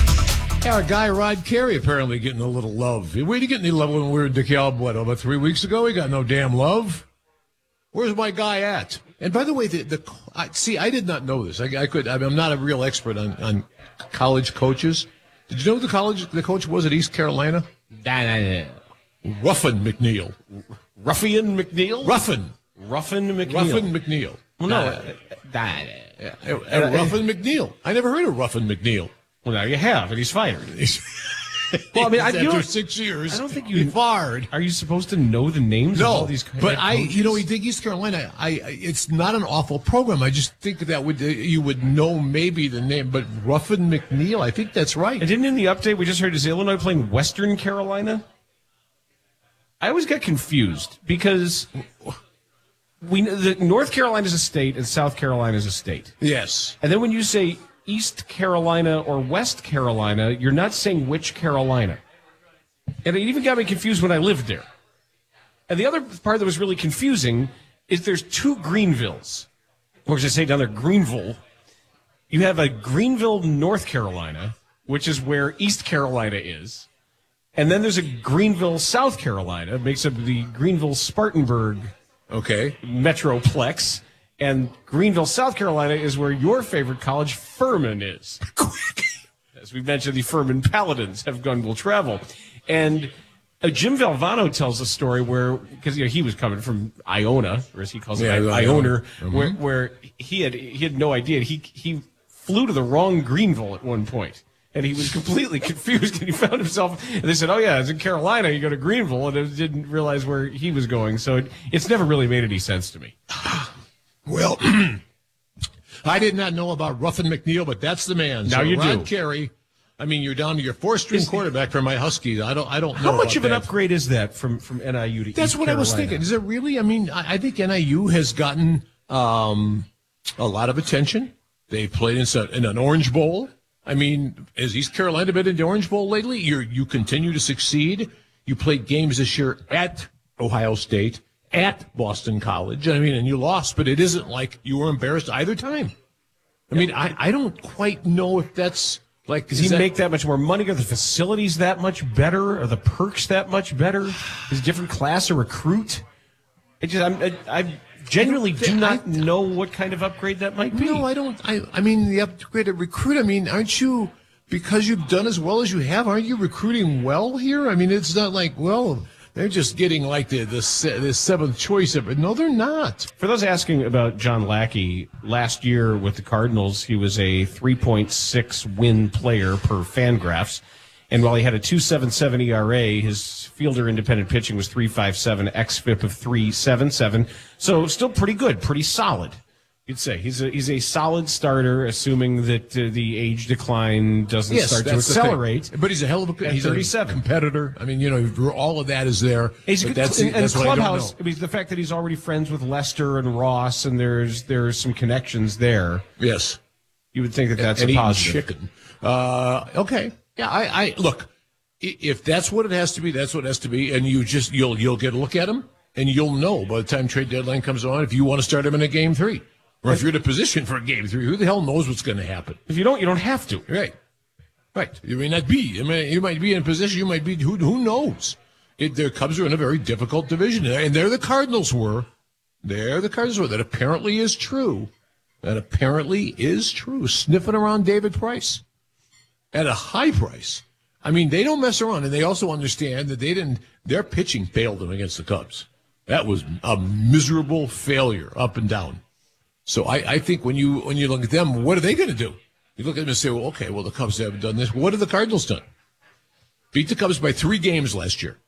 Yeah, our guy Rod Carey apparently getting a little love. We didn't get any love when we were in DeKalb, what, about three weeks ago? We got no damn love. Where's my guy at? And by the way, the, the I, see, I did not know this. I, I could. I mean, I'm not a real expert on, on college coaches. Did you know who the college the coach was at East Carolina? Ruffin McNeil. Ruffian McNeil? Ruffin. Ruffin McNeil. Ruffin McNeil. Well, no. Uh, that, uh, uh, Ruffin McNeil. I never heard of Ruffin McNeil. Well, now you have, and he's fired. Well, I mean, I, after six years, I don't think you fired. Are you supposed to know the names no, of all these? But I, coaches? you know, you think East Carolina. I, it's not an awful program. I just think that would you would know maybe the name, but Ruffin McNeil. I think that's right. And didn't in the update we just heard is Illinois playing Western Carolina? I always get confused because we the North Carolina is a state and South Carolina is a state. Yes, and then when you say East Carolina or West Carolina, you're not saying which Carolina. And it even got me confused when I lived there. And the other part that was really confusing is there's two Greenvilles. Or as I say down there, Greenville. You have a Greenville, North Carolina, which is where East Carolina is. And then there's a Greenville, South Carolina. It makes up the Greenville-Spartanburg okay. Metroplex. And Greenville, South Carolina is where your favorite college, Furman, is. As we mentioned, the Furman Paladins have gone will travel. And uh, Jim Valvano tells a story where, because you know, he was coming from Iona, or as he calls it, yeah, I- Iona, mm-hmm. where, where he had he had no idea. He he flew to the wrong Greenville at one point. And he was completely confused, and he found himself. And they said, "Oh yeah, it's in Carolina. You go to Greenville," and it didn't realize where he was going. So it, it's never really made any sense to me. Well, I did not know about Ruffin McNeil, but that's the man. Now so you Ron do. Carey. I mean, you're down to your four-string quarterback for my Huskies. I don't. I don't know. How much about of an that. upgrade is that from from N I U to That's East what I was Carolina? thinking. Is it really? I mean, I, I think N I U has gotten um, a lot of attention. They played in, some, in an Orange Bowl. I mean, has East Carolina been in the Orange Bowl lately? You you continue to succeed. You played games this year at Ohio State, at Boston College. I mean, and you lost, but it isn't like you were embarrassed either time. I mean, I, I don't quite know if that's like. Does he that, make that much more money? Are the facilities that much better? Are the perks that much better? Is a different class of recruit? I just I'm, I, I genuinely do not I, know what kind of upgrade that might be. No, I don't. I I mean, the upgraded recruit. I mean, aren't you, because you've done as well as you have, aren't you recruiting well here? I mean, it's not like, well, they're just getting like the the, the seventh choice of it. No, they're not. For those asking about John Lackey, last year with the Cardinals, he was a three point six win player per Fangraphs. And while he had a two point seven seven E R A, his fielder independent pitching was three point five seven, X F I P of three point seven seven. So still pretty good, pretty solid. You'd say he's a he's a solid starter, assuming that uh, the age decline doesn't Yes, start to that's the thing. accelerate. But he's a hell of a At he's thirty-seven. a competitor. I mean, you know, all of that is there. He's but good, that's, and, that's and what I don't clubhouse. know. I mean, the fact that he's already friends with Lester and Ross, and there's there's some connections there. Yes, you would think that that's and a eating positive. chicken. Uh, okay, yeah. I, I look. If that's what it has to be, that's what it has to be, and you just you'll you'll get a look at him, and you'll know by the time trade deadline comes on if you want to start him in a game three, or if you're in a position for a game three. Who the hell knows what's going to happen? If you don't, you don't have to. Right, right. You may not be. I mean, you might be in a position. You might be. Who who knows? It, their Cubs are in a very difficult division, and there the Cardinals were. There the Cardinals were. That apparently is true. That apparently is true. Sniffing around David Price at a high price. I mean, they don't mess around, and they also understand that they didn't. Their pitching failed them against the Cubs. That was a miserable failure, up and down. So I, I think when you when you look at them, what are they going to do? You look at them and say, well, okay, well the Cubs haven't done this. What have the Cardinals done? Beat the Cubs by three games last year.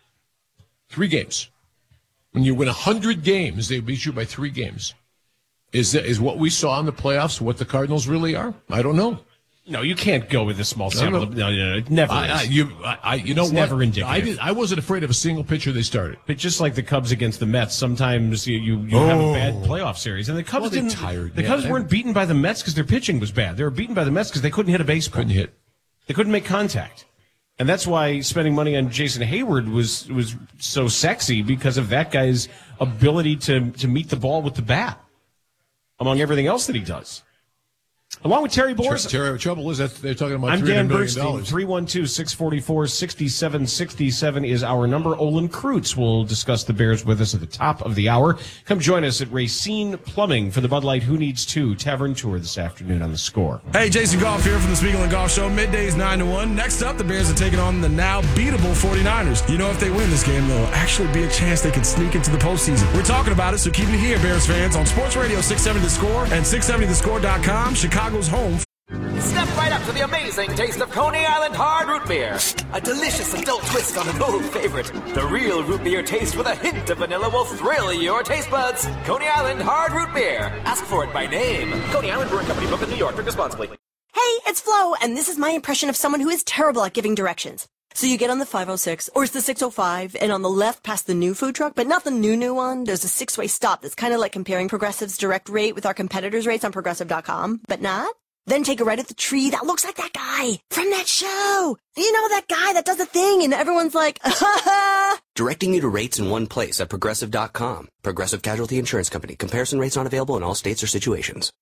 Three games. When you win a hundred games, they beat you by three games. Is that, is what we saw in the playoffs what the Cardinals really are? I don't know. No, you can't go with a small No, no. sample. No, no, no, it never I, is. I, you, I, I, you know It's what? never indicative. I, did, I wasn't afraid of a single pitcher they started. But just like the Cubs against the Mets, sometimes you you, you have a bad playoff series, and the Cubs Well, they didn't. tired. The Yeah, Cubs they- weren't beaten by the Mets because their pitching was bad. They were beaten by the Mets because they couldn't hit a baseball. Couldn't hit. They couldn't make contact, and that's why spending money on Jason Hayward was was so sexy because of that guy's ability to to meet the ball with the bat, among everything else that he does. Along with Terry Boers. Terry, trouble is that they're talking about I'm three hundred Dan million Bernstein. dollars. three one two, six four four, six seven six seven is our number. Olin Kreutz will discuss the Bears with us at the top of the hour. Come join us at Racine Plumbing for the Bud Light Who Needs Two Tavern Tour this afternoon on The Score. Hey, Jason Goff here from the Spiegel and Goff Show. Middays nine to one. Next up, the Bears are taking on the now beatable forty-niners. You know, if they win this game, there'll actually be a chance they can sneak into the postseason. We're talking about it, so keep it here, Bears fans, on Sports Radio six seventy The Score and six seventy the score dot com, Chicago's home. Step right up to the amazing taste of Coney Island Hard Root Beer. A delicious adult twist on an old favorite. The real root beer taste with a hint of vanilla will thrill your taste buds. Coney Island Hard Root Beer. Ask for it by name. Coney Island Brewing Company, Brooklyn, New York. Drink responsibly. Hey, it's Flo, and this is my impression of someone who is terrible at giving directions. So you get on the five oh six, or it's the six oh five, and on the left past the new food truck, but not the new new one, there's a six-way stop that's kind of like comparing Progressive's direct rate with our competitors' rates on Progressive dot com, but not. Then take a right at the tree that looks like that guy from that show. You know, that guy that does a thing and everyone's like, ha ha. Directing you to rates in one place at Progressive dot com. Progressive Casualty Insurance Company. Comparison rates not available in all states or situations.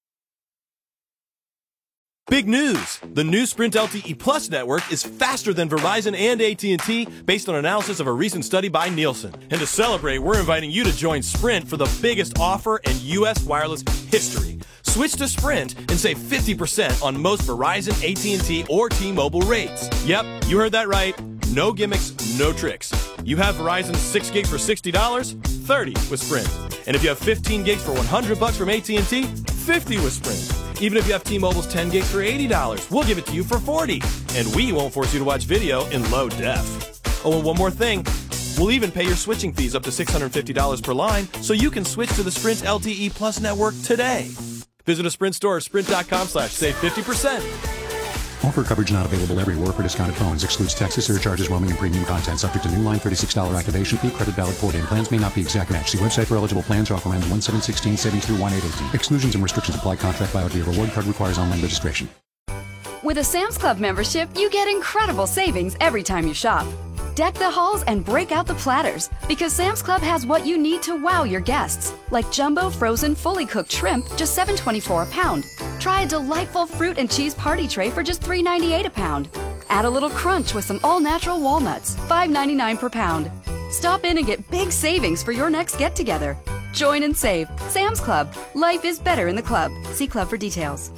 Big news! The new Sprint L T E Plus network is faster than Verizon and A T and T based on analysis of a recent study by Nielsen. And to celebrate, we're inviting you to join Sprint for the biggest offer in U S wireless history. Switch to Sprint and save fifty percent on most Verizon, A T and T, or T-Mobile rates. Yep, you heard that right. No gimmicks, no tricks. You have Verizon's six gig for sixty dollars, thirty with Sprint. And if you have fifteen gigs for one hundred bucks from A T and T, fifty with Sprint. Even if you have T-Mobile's ten gigs for eighty dollars, we'll give it to you for forty dollars. And we won't force you to watch video in low def. Oh, and one more thing. We'll even pay your switching fees up to six hundred fifty dollars per line so you can switch to the Sprint L T E Plus network today. Visit a Sprint store or sprint dot com slash save fifty percent. Offer coverage not available everywhere for discounted phones. Excludes taxes, surcharges, roaming, and premium content. Subject to new line thirty-six dollars activation fee. Credit valid four-day plans may not be exact match. See website for eligible plans. Offer ends one seven sixteen, savings through one eight eighteen. Exclusions and restrictions apply. Contract valid via reward card requires online registration. With a Sam's Club membership, you get incredible savings every time you shop. Deck the halls and break out the platters because Sam's Club has what you need to wow your guests, like jumbo frozen fully cooked shrimp, just seven twenty-four a pound. Try a delightful fruit and cheese party tray for just three ninety-eight a pound. Add a little crunch with some all-natural walnuts, five ninety-nine per pound. Stop in and get big savings for your next get-together. Join and save. Sam's Club. Life is better in the club. See club for details.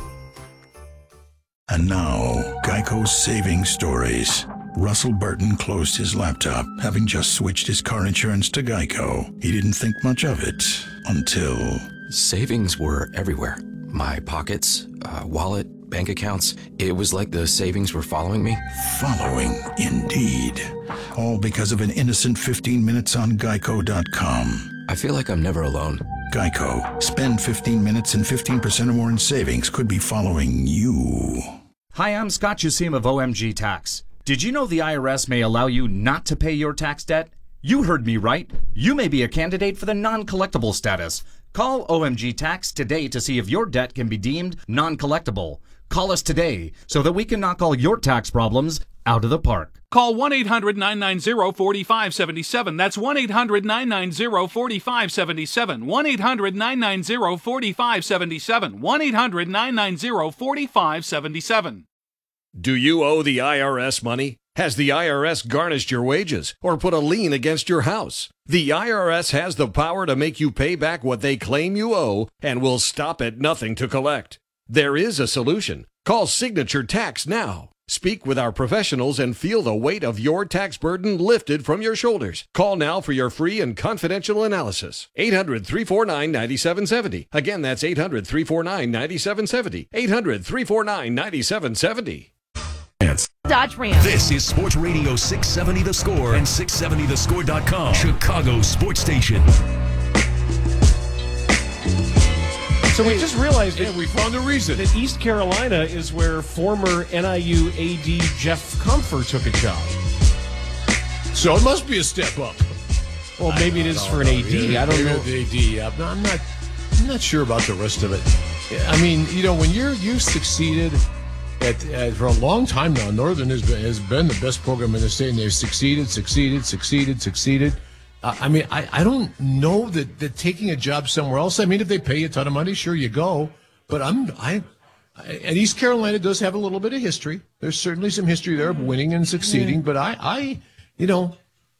And now, Geico's saving stories. Russell Burton closed his laptop, having just switched his car insurance to Geico. He didn't think much of it until... Savings were everywhere. My pockets, uh, wallet, bank accounts. It was like the savings were following me. Following, indeed. All because of an innocent fifteen minutes on Geico dot com. I feel like I'm never alone. Geico. Spend fifteen minutes and fifteen percent or more in savings could be following you. Hi, I'm Scott Jusim of O M G Tax. Did you know the I R S may allow you not to pay your tax debt? You heard me right. You may be a candidate for the non-collectible status. Call O M G Tax today to see if your debt can be deemed non-collectible. Call us today so that we can knock all your tax problems out of the park. Call one eight hundred nine nine zero four five seven seven. That's one eight hundred nine nine zero four five seven seven. one eight hundred nine nine zero four five seven seven. one eight hundred nine nine zero four five seven seven. Do you owe the I R S money? Has the I R S garnished your wages or put a lien against your house? The I R S has the power to make you pay back what they claim you owe and will stop at nothing to collect. There is a solution. Call Signature Tax now. Speak with our professionals and feel the weight of your tax burden lifted from your shoulders. Call now for your free and confidential analysis. eight hundred, three four nine, nine seven seven zero. Again, that's eight hundred, three four nine, nine seven seven zero. eight hundred, three four nine, nine seven seven zero. Dodge Ram. This is Sports Radio six seventy The Score and six seventy the score dot com, Chicago sports station. So we just realized that yeah, we found a reason that East Carolina is where former N I U A D Jeff Comfort took a job. So it must be a step up. Well, maybe it is for an A D. I don't know. The A D. Yeah, but I'm not. I'm not sure about the rest of it. I mean, you know, when you're you've succeeded. At, at, for a long time now, Northern has been, has been the best program in the state, and they've succeeded, succeeded, succeeded, succeeded. Uh, I mean, I, I don't know that, that taking a job somewhere else, I mean, if they pay you a ton of money, sure, you go. But I'm I and East Carolina does have a little bit of history. There's certainly some history there of winning and succeeding. But I, I, you know,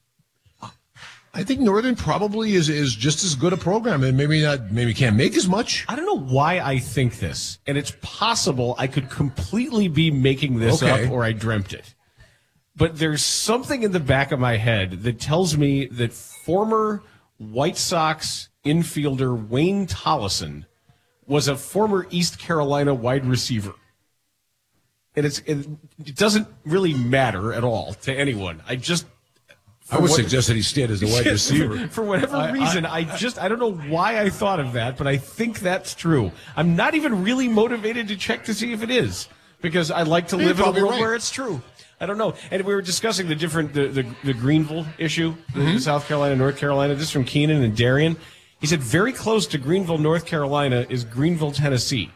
I think Northern probably is is just as good a program, and maybe not, maybe can't make as much. I don't know why I think this, and it's possible I could completely be making this Okay. up or I dreamt it. But there's something in the back of my head that tells me that former White Sox infielder Wayne Tollison was a former East Carolina wide receiver. And it's it, it doesn't really matter at all to anyone. I just I would what- suggest that he stayed as a wide receiver. For whatever I- I- reason, I, just I don't know why I thought of that, but I think that's true. I'm not even really motivated to check to see if it is, because I like to You're live in a probably world right. where it's true. I don't know. And we were discussing the different the the, the Greenville issue, Mm-hmm. the South Carolina, North Carolina. This from Keenan and Darian. He said very close to Greenville, North Carolina is Greenville, Tennessee.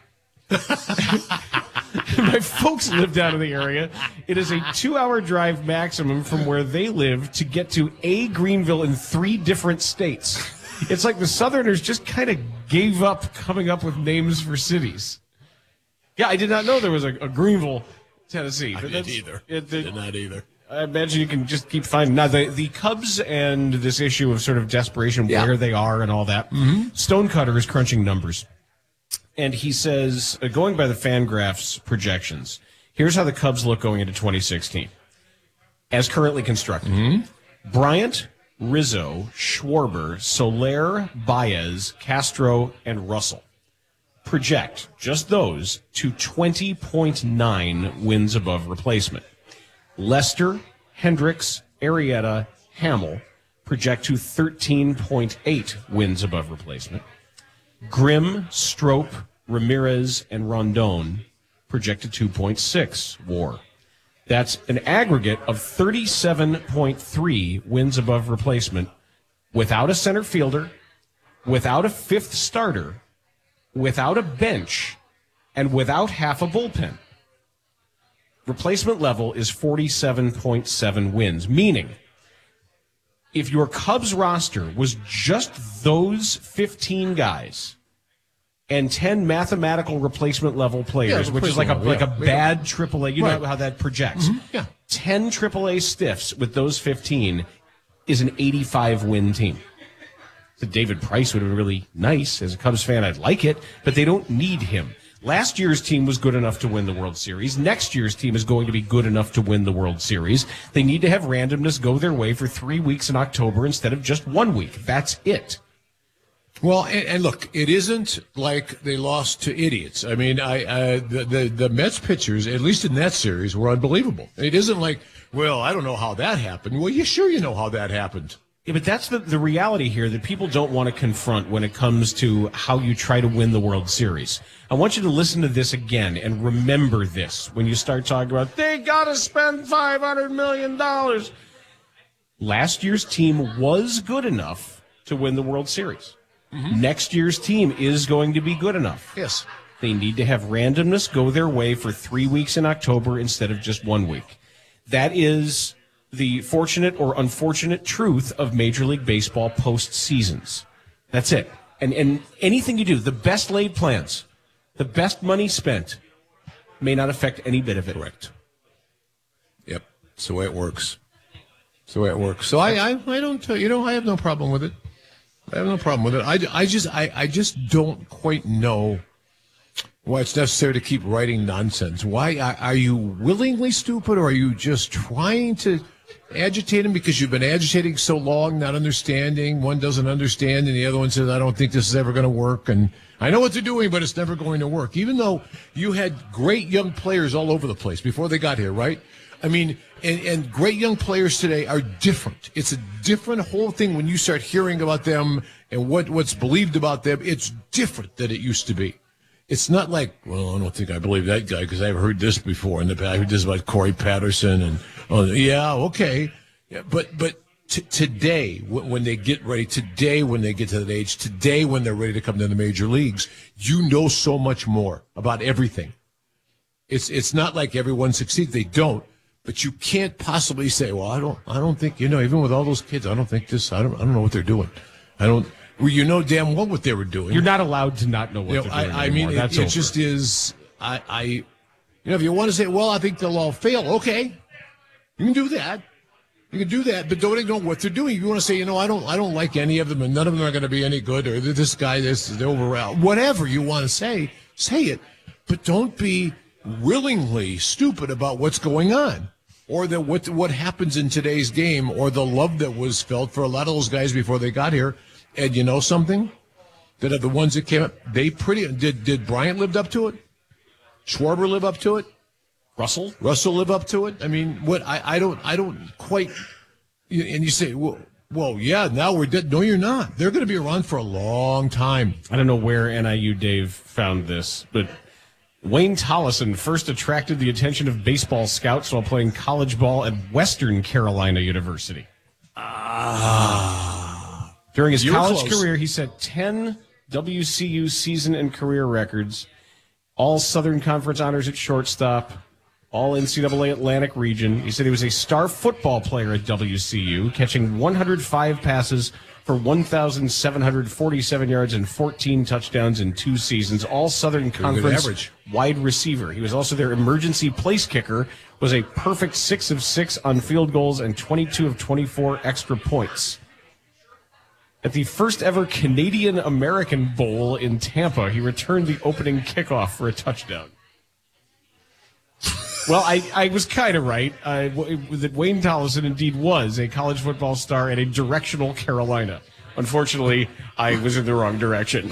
My folks live down in the area. It is a two-hour drive maximum from where they live to get to a Greenville in three different states. It's like the Southerners just kind of gave up coming up with names for cities. Yeah, I did not know there was a, a Greenville, Tennessee. I But did that's- either. it- the- Did not either. I imagine you can just keep finding. Now, the, the Cubs and this issue of sort of desperation, Yeah. where they are and all that. Stonecutter is crunching numbers. And he says, uh, going by the Fangraphs projections, here's how the Cubs look going into twenty sixteen. As currently constructed. Bryant, Rizzo, Schwarber, Soler, Baez, Castro, and Russell project, just those, to twenty point nine wins above replacement. Lester, Hendricks, Arrieta, Hamill project to thirteen point eight wins above replacement. Grimm, Strope, Ramirez, and Rondon project to two point six WAR. That's an aggregate of thirty-seven point three wins above replacement without a center fielder, without a fifth starter, without a bench, and without half a bullpen. Replacement level is forty-seven point seven wins, meaning if your Cubs roster was just those fifteen guys and ten mathematical replacement level players, Yeah, which is like a replacement like level, a yeah. bad triple A, you Right. know how that projects. Yeah. ten triple A stiffs with those fifteen is an eighty-five win team. So David Price would have been really nice. As a Cubs fan, I'd like it, but they don't need him. Last year's team was good enough to win the World Series. Next year's team is going to be good enough to win the World Series. They need to have randomness go their way for three weeks in October instead of just one week. That's it. Well, and, and look, it isn't like they lost to idiots. I mean, I uh, the, the the Mets pitchers, at least in that series, were unbelievable. It isn't like, well, I don't know how that happened. Well, you sure you know how that happened. Yeah, but that's the, the reality here that people don't want to confront when it comes to how you try to win the World Series. I want you to listen to this again and remember this when you start talking about, they got to spend five hundred million dollars. Last year's team was good enough to win the World Series. Next year's team is going to be good enough. Yes. They need to have randomness go their way for three weeks in October instead of just one week. That is the fortunate or unfortunate truth of Major League Baseball postseasons. That's it. And and anything you do, the best laid plans, the best money spent, may not affect any bit of it. Correct. Yep. It's the way it works. It's the way it works. So I, I, I don't, uh, you know, I have no problem with it. I have no problem with it. I, I just, I, I just don't quite know why it's necessary to keep writing nonsense. Why are, are you willingly stupid, or are you just trying to agitate him because you've been agitating so long, not understanding? One doesn't understand, and the other one says, "I don't think this is ever going to work." And I know what they're doing, but it's never going to work. Even though you had great young players all over the place before they got here, right? I mean, and, and great young players today are different. It's a different whole thing when you start hearing about them and what, what's believed about them. It's different than it used to be. It's not like, well, I don't think I believe that guy because I've heard this before. And I heard this about Corey Patterson. And, oh, yeah, okay. Yeah, but but t- today, w- when they get ready, today when they get to that age, today when they're ready to come to the major leagues, you know so much more about everything. It's it's not like everyone succeeds. They don't. But you can't possibly say, well, I don't, I don't think, you know, even with all those kids, I don't think this, I don't, I don't know what they're doing. I don't, well, you know damn well what they were doing. You're not allowed to not know what You know, they're doing I, I anymore. mean, it, That's it over. just is, I, I, you know, if you want to say, well, I think they'll all fail, okay, you can do that. You can do that, but don't ignore what they're doing. If you want to say, you know, I don't, I don't like any of them, and none of them are going to be any good, or this guy, this is overall, whatever you want to say, say it, but don't be willingly stupid about what's going on, or that what what happens in today's game, or the love that was felt for a lot of those guys before they got here. And you know something? That are the ones that came up. They pretty did. Did Bryant live up to it? Schwarber live up to it? Russell? Russell live up to it? I mean, what? I, I don't. I don't quite. And you say, well, well, yeah. Now we're dead. No, you're not. They're going to be around for a long time. I don't know where N I U Dave found this, but Wayne Tollison first attracted the attention of baseball scouts while playing college ball at Western Carolina University. Ah. During his You were college close. career, he set ten W C U season and career records, all Southern Conference honors at shortstop, all N C double A Atlantic region. He said he was a star football player at W C U, catching one hundred five passes for one thousand seven hundred forty-seven yards and fourteen touchdowns in two seasons, all Southern Pretty good Conference average. wide receiver. He was also their emergency place kicker, was a perfect six of six on field goals and twenty-two of twenty-four extra points. At the first ever Canadian American Bowl in Tampa, he returned the opening kickoff for a touchdown. Well, I, I was kind of right. Uh, w- that Wayne Tollison indeed was a college football star at a directional Carolina. Unfortunately, I was in the wrong direction.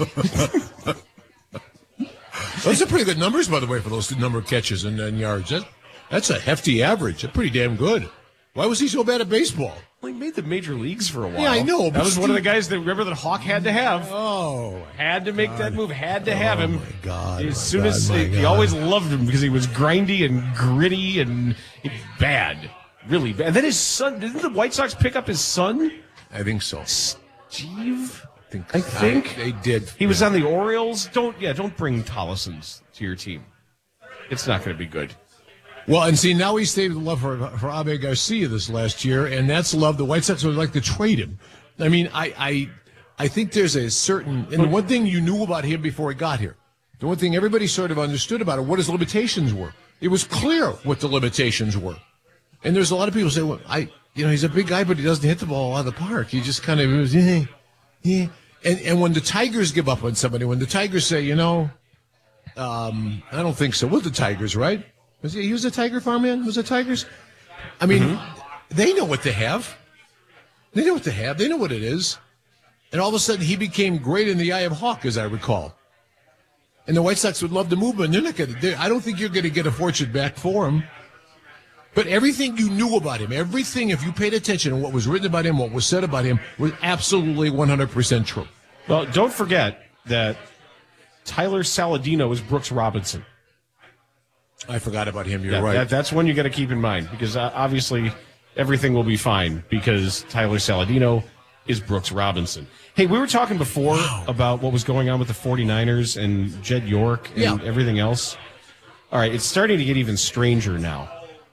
Those are pretty good numbers, by the way, for those number of catches and, and yards. That, that's a hefty average. That's pretty damn good. Why was he so bad at baseball? Well, he made the major leagues for a while. Yeah, I know. That but was one of the still- guys that, remember, that Hawk had to have. Oh. Had to make that move. Had to have him. my God. As my soon God, as my he God. always loved him because he was grindy and gritty and bad, really bad. And then his son, didn't the White Sox pick up his son? I think so. Steve, I think, I think they did. he was on the Orioles. Don't yeah, don't bring Tollison's to your team. It's not going to be good. Well, and see, now he stayed with love for, for Abe Garcia this last year, and that's love. The White Sox would like to trade him. I mean, I, I, I think there's a certain, and the one thing you knew about him before he got here, the one thing everybody sort of understood about it, what his limitations were. It was clear what the limitations were. And there's a lot of people say, well, I, you know, he's a big guy, but he doesn't hit the ball out of the park. He just kind of, yeah, yeah. And, and when the Tigers give up on somebody, when the Tigers say, you know, um, I don't think so. With the Tigers, right? Was he, he was a Tiger farm man? Was it Tigers? I mean, Mm-hmm. they know what they have. They know what they have. They know what it is. And all of a sudden, he became great in the eye of Hawk, as I recall. And the White Sox would love to move him. They're not going to. I don't think you're going to get a fortune back for him. But everything you knew about him, everything, if you paid attention to what was written about him, what was said about him, was absolutely one hundred percent true. Well, don't forget that Tyler Saladino is Brooks Robinson. I forgot about him. You're Yeah, right. that- that's one you got to keep in mind because uh, obviously everything will be fine because Tyler Saladino is Brooks Robinson. Hey, we were talking before about what was going on with the 49ers and Jed York and Yeah. everything else. All right, it's starting to get even stranger now.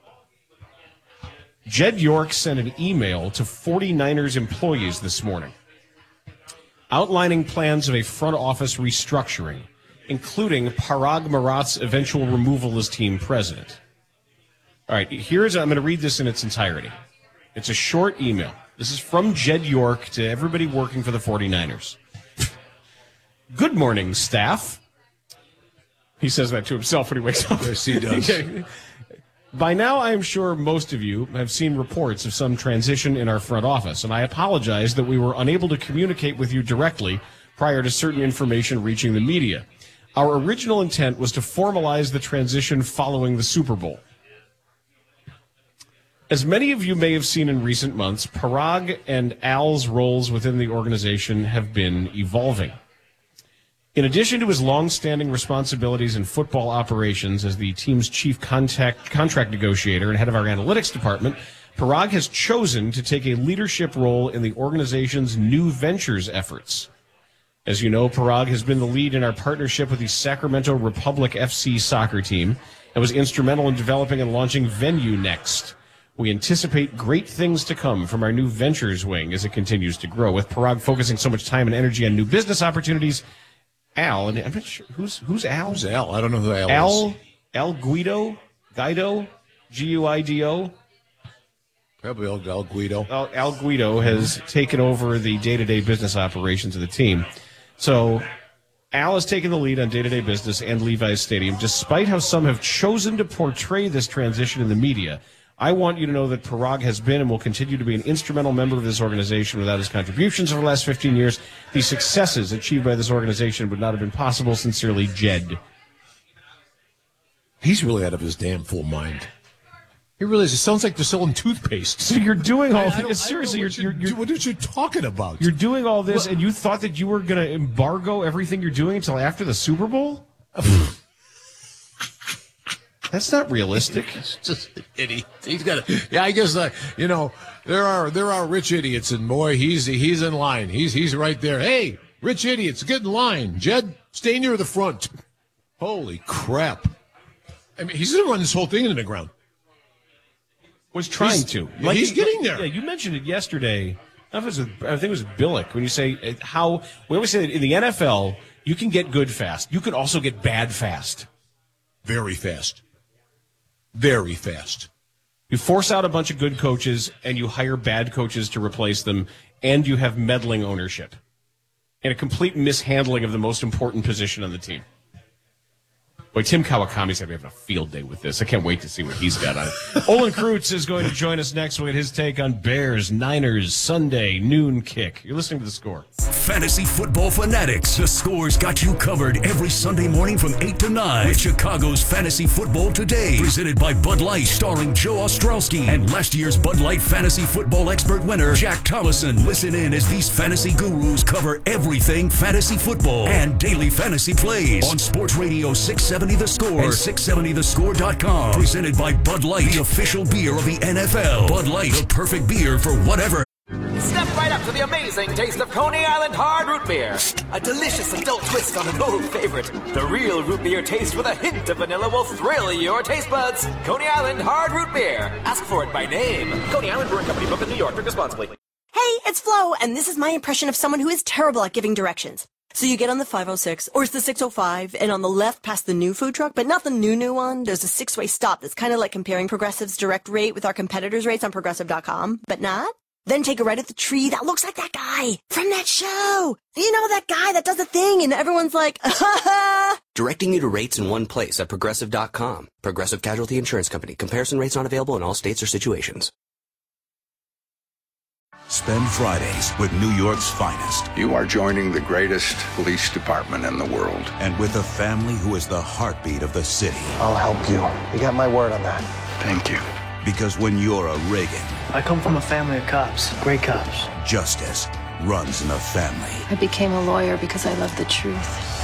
Jed York sent an email to 49ers employees this morning outlining plans of a front office restructuring, including Parag Marat's eventual removal as team president. All right, here's, I'm going to read this in its entirety. It's a short email. This is from Jed York to everybody working for the 49ers. Good morning, staff. He says that to himself when he wakes up. Yes, he does. By now, I am sure most of you have seen reports of some transition in our front office, and I apologize that we were unable to communicate with you directly prior to certain information reaching the media. Our original intent was to formalize the transition following the Super Bowl. As many of you may have seen in recent months, Parag and Al's roles within the organization have been evolving. In addition to his long-standing responsibilities in football operations as the team's chief contact, contract negotiator and head of our analytics department, Parag has chosen to take a leadership role in the organization's new ventures efforts. As you know, Parag has been the lead in our partnership with the Sacramento Republic F C soccer team and was instrumental in developing and launching Venue Next. We anticipate great things to come from our new ventures wing as it continues to grow. With Parag focusing so much time and energy on new business opportunities, Al, and I'm not sure who's who's Al. Who's Al? I don't know who Al, Al is. Al Guido, Guido, G U I D O. Probably Al, Al Guido. Al, Al Guido has taken over the day-to-day business operations of the team. So Al has taken the lead on day-to-day business and Levi's Stadium, despite how some have chosen to portray this transition in the media. I want you to know that Parag has been and will continue to be an instrumental member of this organization. Without his contributions over the last fifteen years, the successes achieved by this organization would not have been possible. Sincerely, Jed. He's really out of his damn full mind. He really is. It sounds like they're selling toothpaste. So you're doing all I, I this. Seriously, you're, you're, you're, you're, what are you talking about? You're doing all this, Well, and you thought that you were going to embargo everything you're doing until after the Super Bowl? That's not realistic. It's just an idiot. He's got a, yeah, I guess uh, you know there are there are rich idiots, and boy, he's he's in line. He's he's right there. Hey, rich idiots, get in line. Jed, stay near the front. Holy crap! I mean, he's gonna run this whole thing into the ground. Was trying he's, to. Like he's getting there. Yeah, you mentioned it yesterday. I, don't know if it was, I think it was Billick when you say how we always say that in the N F L you can get good fast. You can also get bad fast. Very fast. Very fast. You force out a bunch of good coaches and you hire bad coaches to replace them, and you have meddling ownership and a complete mishandling of the most important position on the team. Boy, Tim Kawakami's going to be having a field day with this. I can't wait to see what he's got on it. Olin Kreutz is going to join us next. We'll get his take on Bears, Niners, Sunday, noon kick. You're listening to The Score. Fantasy football fanatics. The Score's got you covered every Sunday morning from eight to nine with Chicago's Fantasy Football Today, presented by Bud Light, starring Joe Ostrowski and last year's Bud Light Fantasy Football Expert winner, Jack Thomason. Listen in as these fantasy gurus cover everything fantasy football and daily fantasy plays on Sports Radio six seventy The Score and six seventy the score dot com. Presented by Bud Light, the official beer of the N F L. Bud Light, the perfect beer for whatever. Step right up to the amazing taste of Coney Island Hard Root Beer. A delicious adult twist on an old favorite. The real root beer taste with a hint of vanilla will thrill your taste buds. Coney Island Hard Root Beer. Ask for it by name. Coney Island Brewing Company, Brooklyn, New York. Drink responsibly. Hey, it's Flo, and this is my impression of someone who is terrible at giving directions. So you get on the five oh six, or it's the six oh five, and on the left past the new food truck, but not the new new one, there's a six-way stop that's kind of like comparing Progressive's direct rate with our competitors' rates on Progressive dot com, but not. Then take a right at the tree that looks like that guy from that show. You know, that guy that does a thing, and everyone's like, ha ha. Directing you to rates in one place at Progressive dot com. Progressive Casualty Insurance Company. Comparison rates not available in all states or situations. Spend Fridays with New York's finest. You are joining the greatest police department in the world. And with a family who is the heartbeat of the city. I'll help you. You got my word on that. Thank you. Because when you're a Reagan, I come from a family of cops, great cops. Justice runs in the family. I became a lawyer because I love the truth.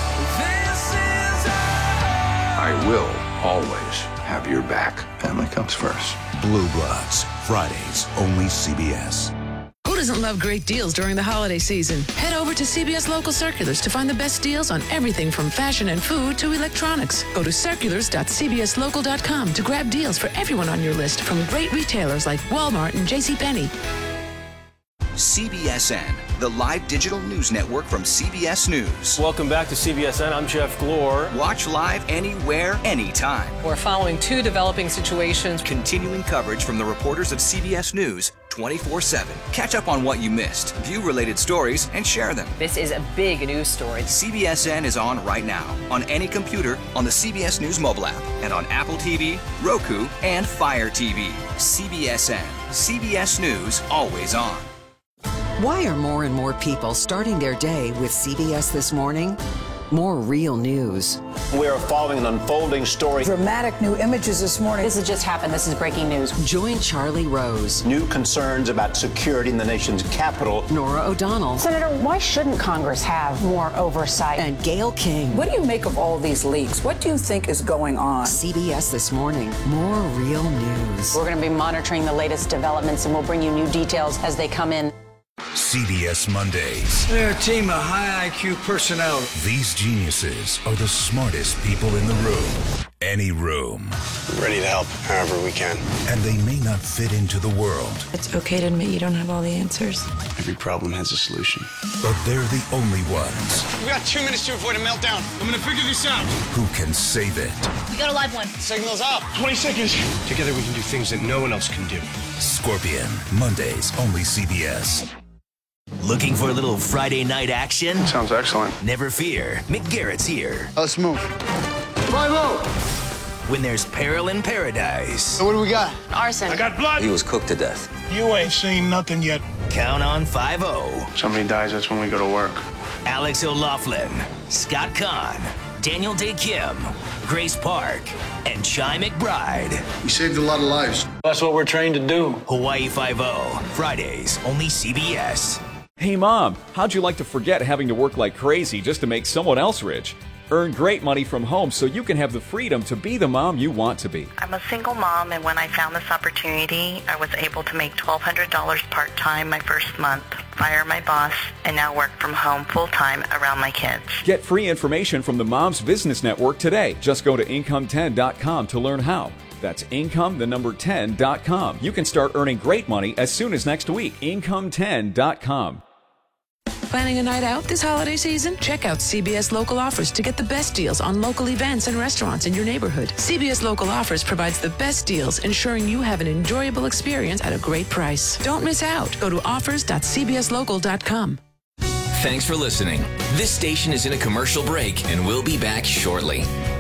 I will always have your back. Family comes first. Blue Bloods, Fridays, only C B S. Who doesn't love great deals during the holiday season? Head over to C B S Local Circulars to find the best deals on everything from fashion and food to electronics. Go to circulars dot c b s local dot com to grab deals for everyone on your list from great retailers like Walmart and JCPenney. C B S N, the live digital news network from C B S News. Welcome back to C B S N. I'm Jeff Glor. Watch live anywhere, anytime. We're following two developing situations. Continuing coverage from the reporters of C B S News twenty-four seven. Catch up on what you missed, view related stories, and share them. This is a big news story. C B S N is on right now, on any computer, on the C B S News mobile app, and on Apple T V, Roku, and Fire T V. C B S N. C B S News, always on. Why are more and more people starting their day with C B S This Morning? More real news. We are following an unfolding story. Dramatic new images this morning. This has just happened. This is breaking news. Join Charlie Rose. New concerns about security in the nation's capital. Nora O'Donnell. Senator, why shouldn't Congress have more oversight? And Gayle King. What do you make of all these leaks? What do you think is going on? C B S This Morning. More real news. We're going to be monitoring the latest developments, and we'll bring you new details as they come in. C B S Mondays. They're a team of high I Q personnel. These geniuses are the smartest people in the room. Any room. We're ready to help however we can. And they may not fit into the world. It's okay to admit you don't have all the answers. Every problem has a solution. But they're the only ones We got two minutes to avoid a meltdown. I'm gonna figure this out. who can save it. We got a live one. Signal's up. twenty seconds. Together we can do things that no one else can do. Scorpion. Mondays, only C B S. Looking for a little Friday night action? Sounds excellent. Never fear, Mick Garrett's here. Let's move. five oh. When there's peril in paradise. So what do we got? Arson. I got blood. He was cooked to death. You ain't seen nothing yet. Count on five oh. Somebody dies, that's when we go to work. Alex O'Loughlin, Scott Kahn, Daniel Day Kim, Grace Park, and Chai McBride. We saved a lot of lives. That's what we're trained to do. Hawaii five oh. Fridays, only C B S. Hey Mom, how'd you like to forget having to work like crazy just to make someone else rich? Earn great money from home so you can have the freedom to be the mom you want to be. I'm a single mom, and when I found this opportunity, I was able to make twelve hundred dollars part-time my first month, fire my boss, and now work from home full-time around my kids. Get free information from the Moms Business Network today. Just go to income ten dot com to learn how. That's income, the number ten dot com. You can start earning great money as soon as next week. income ten dot com. Planning a night out this holiday season? Check out C B S Local Offers to get the best deals on local events and restaurants in your neighborhood. C B S Local Offers provides the best deals, ensuring you have an enjoyable experience at a great price. Don't miss out. Go to offers dot c b s local dot com. Thanks for listening. This station is in a commercial break, and we'll be back shortly.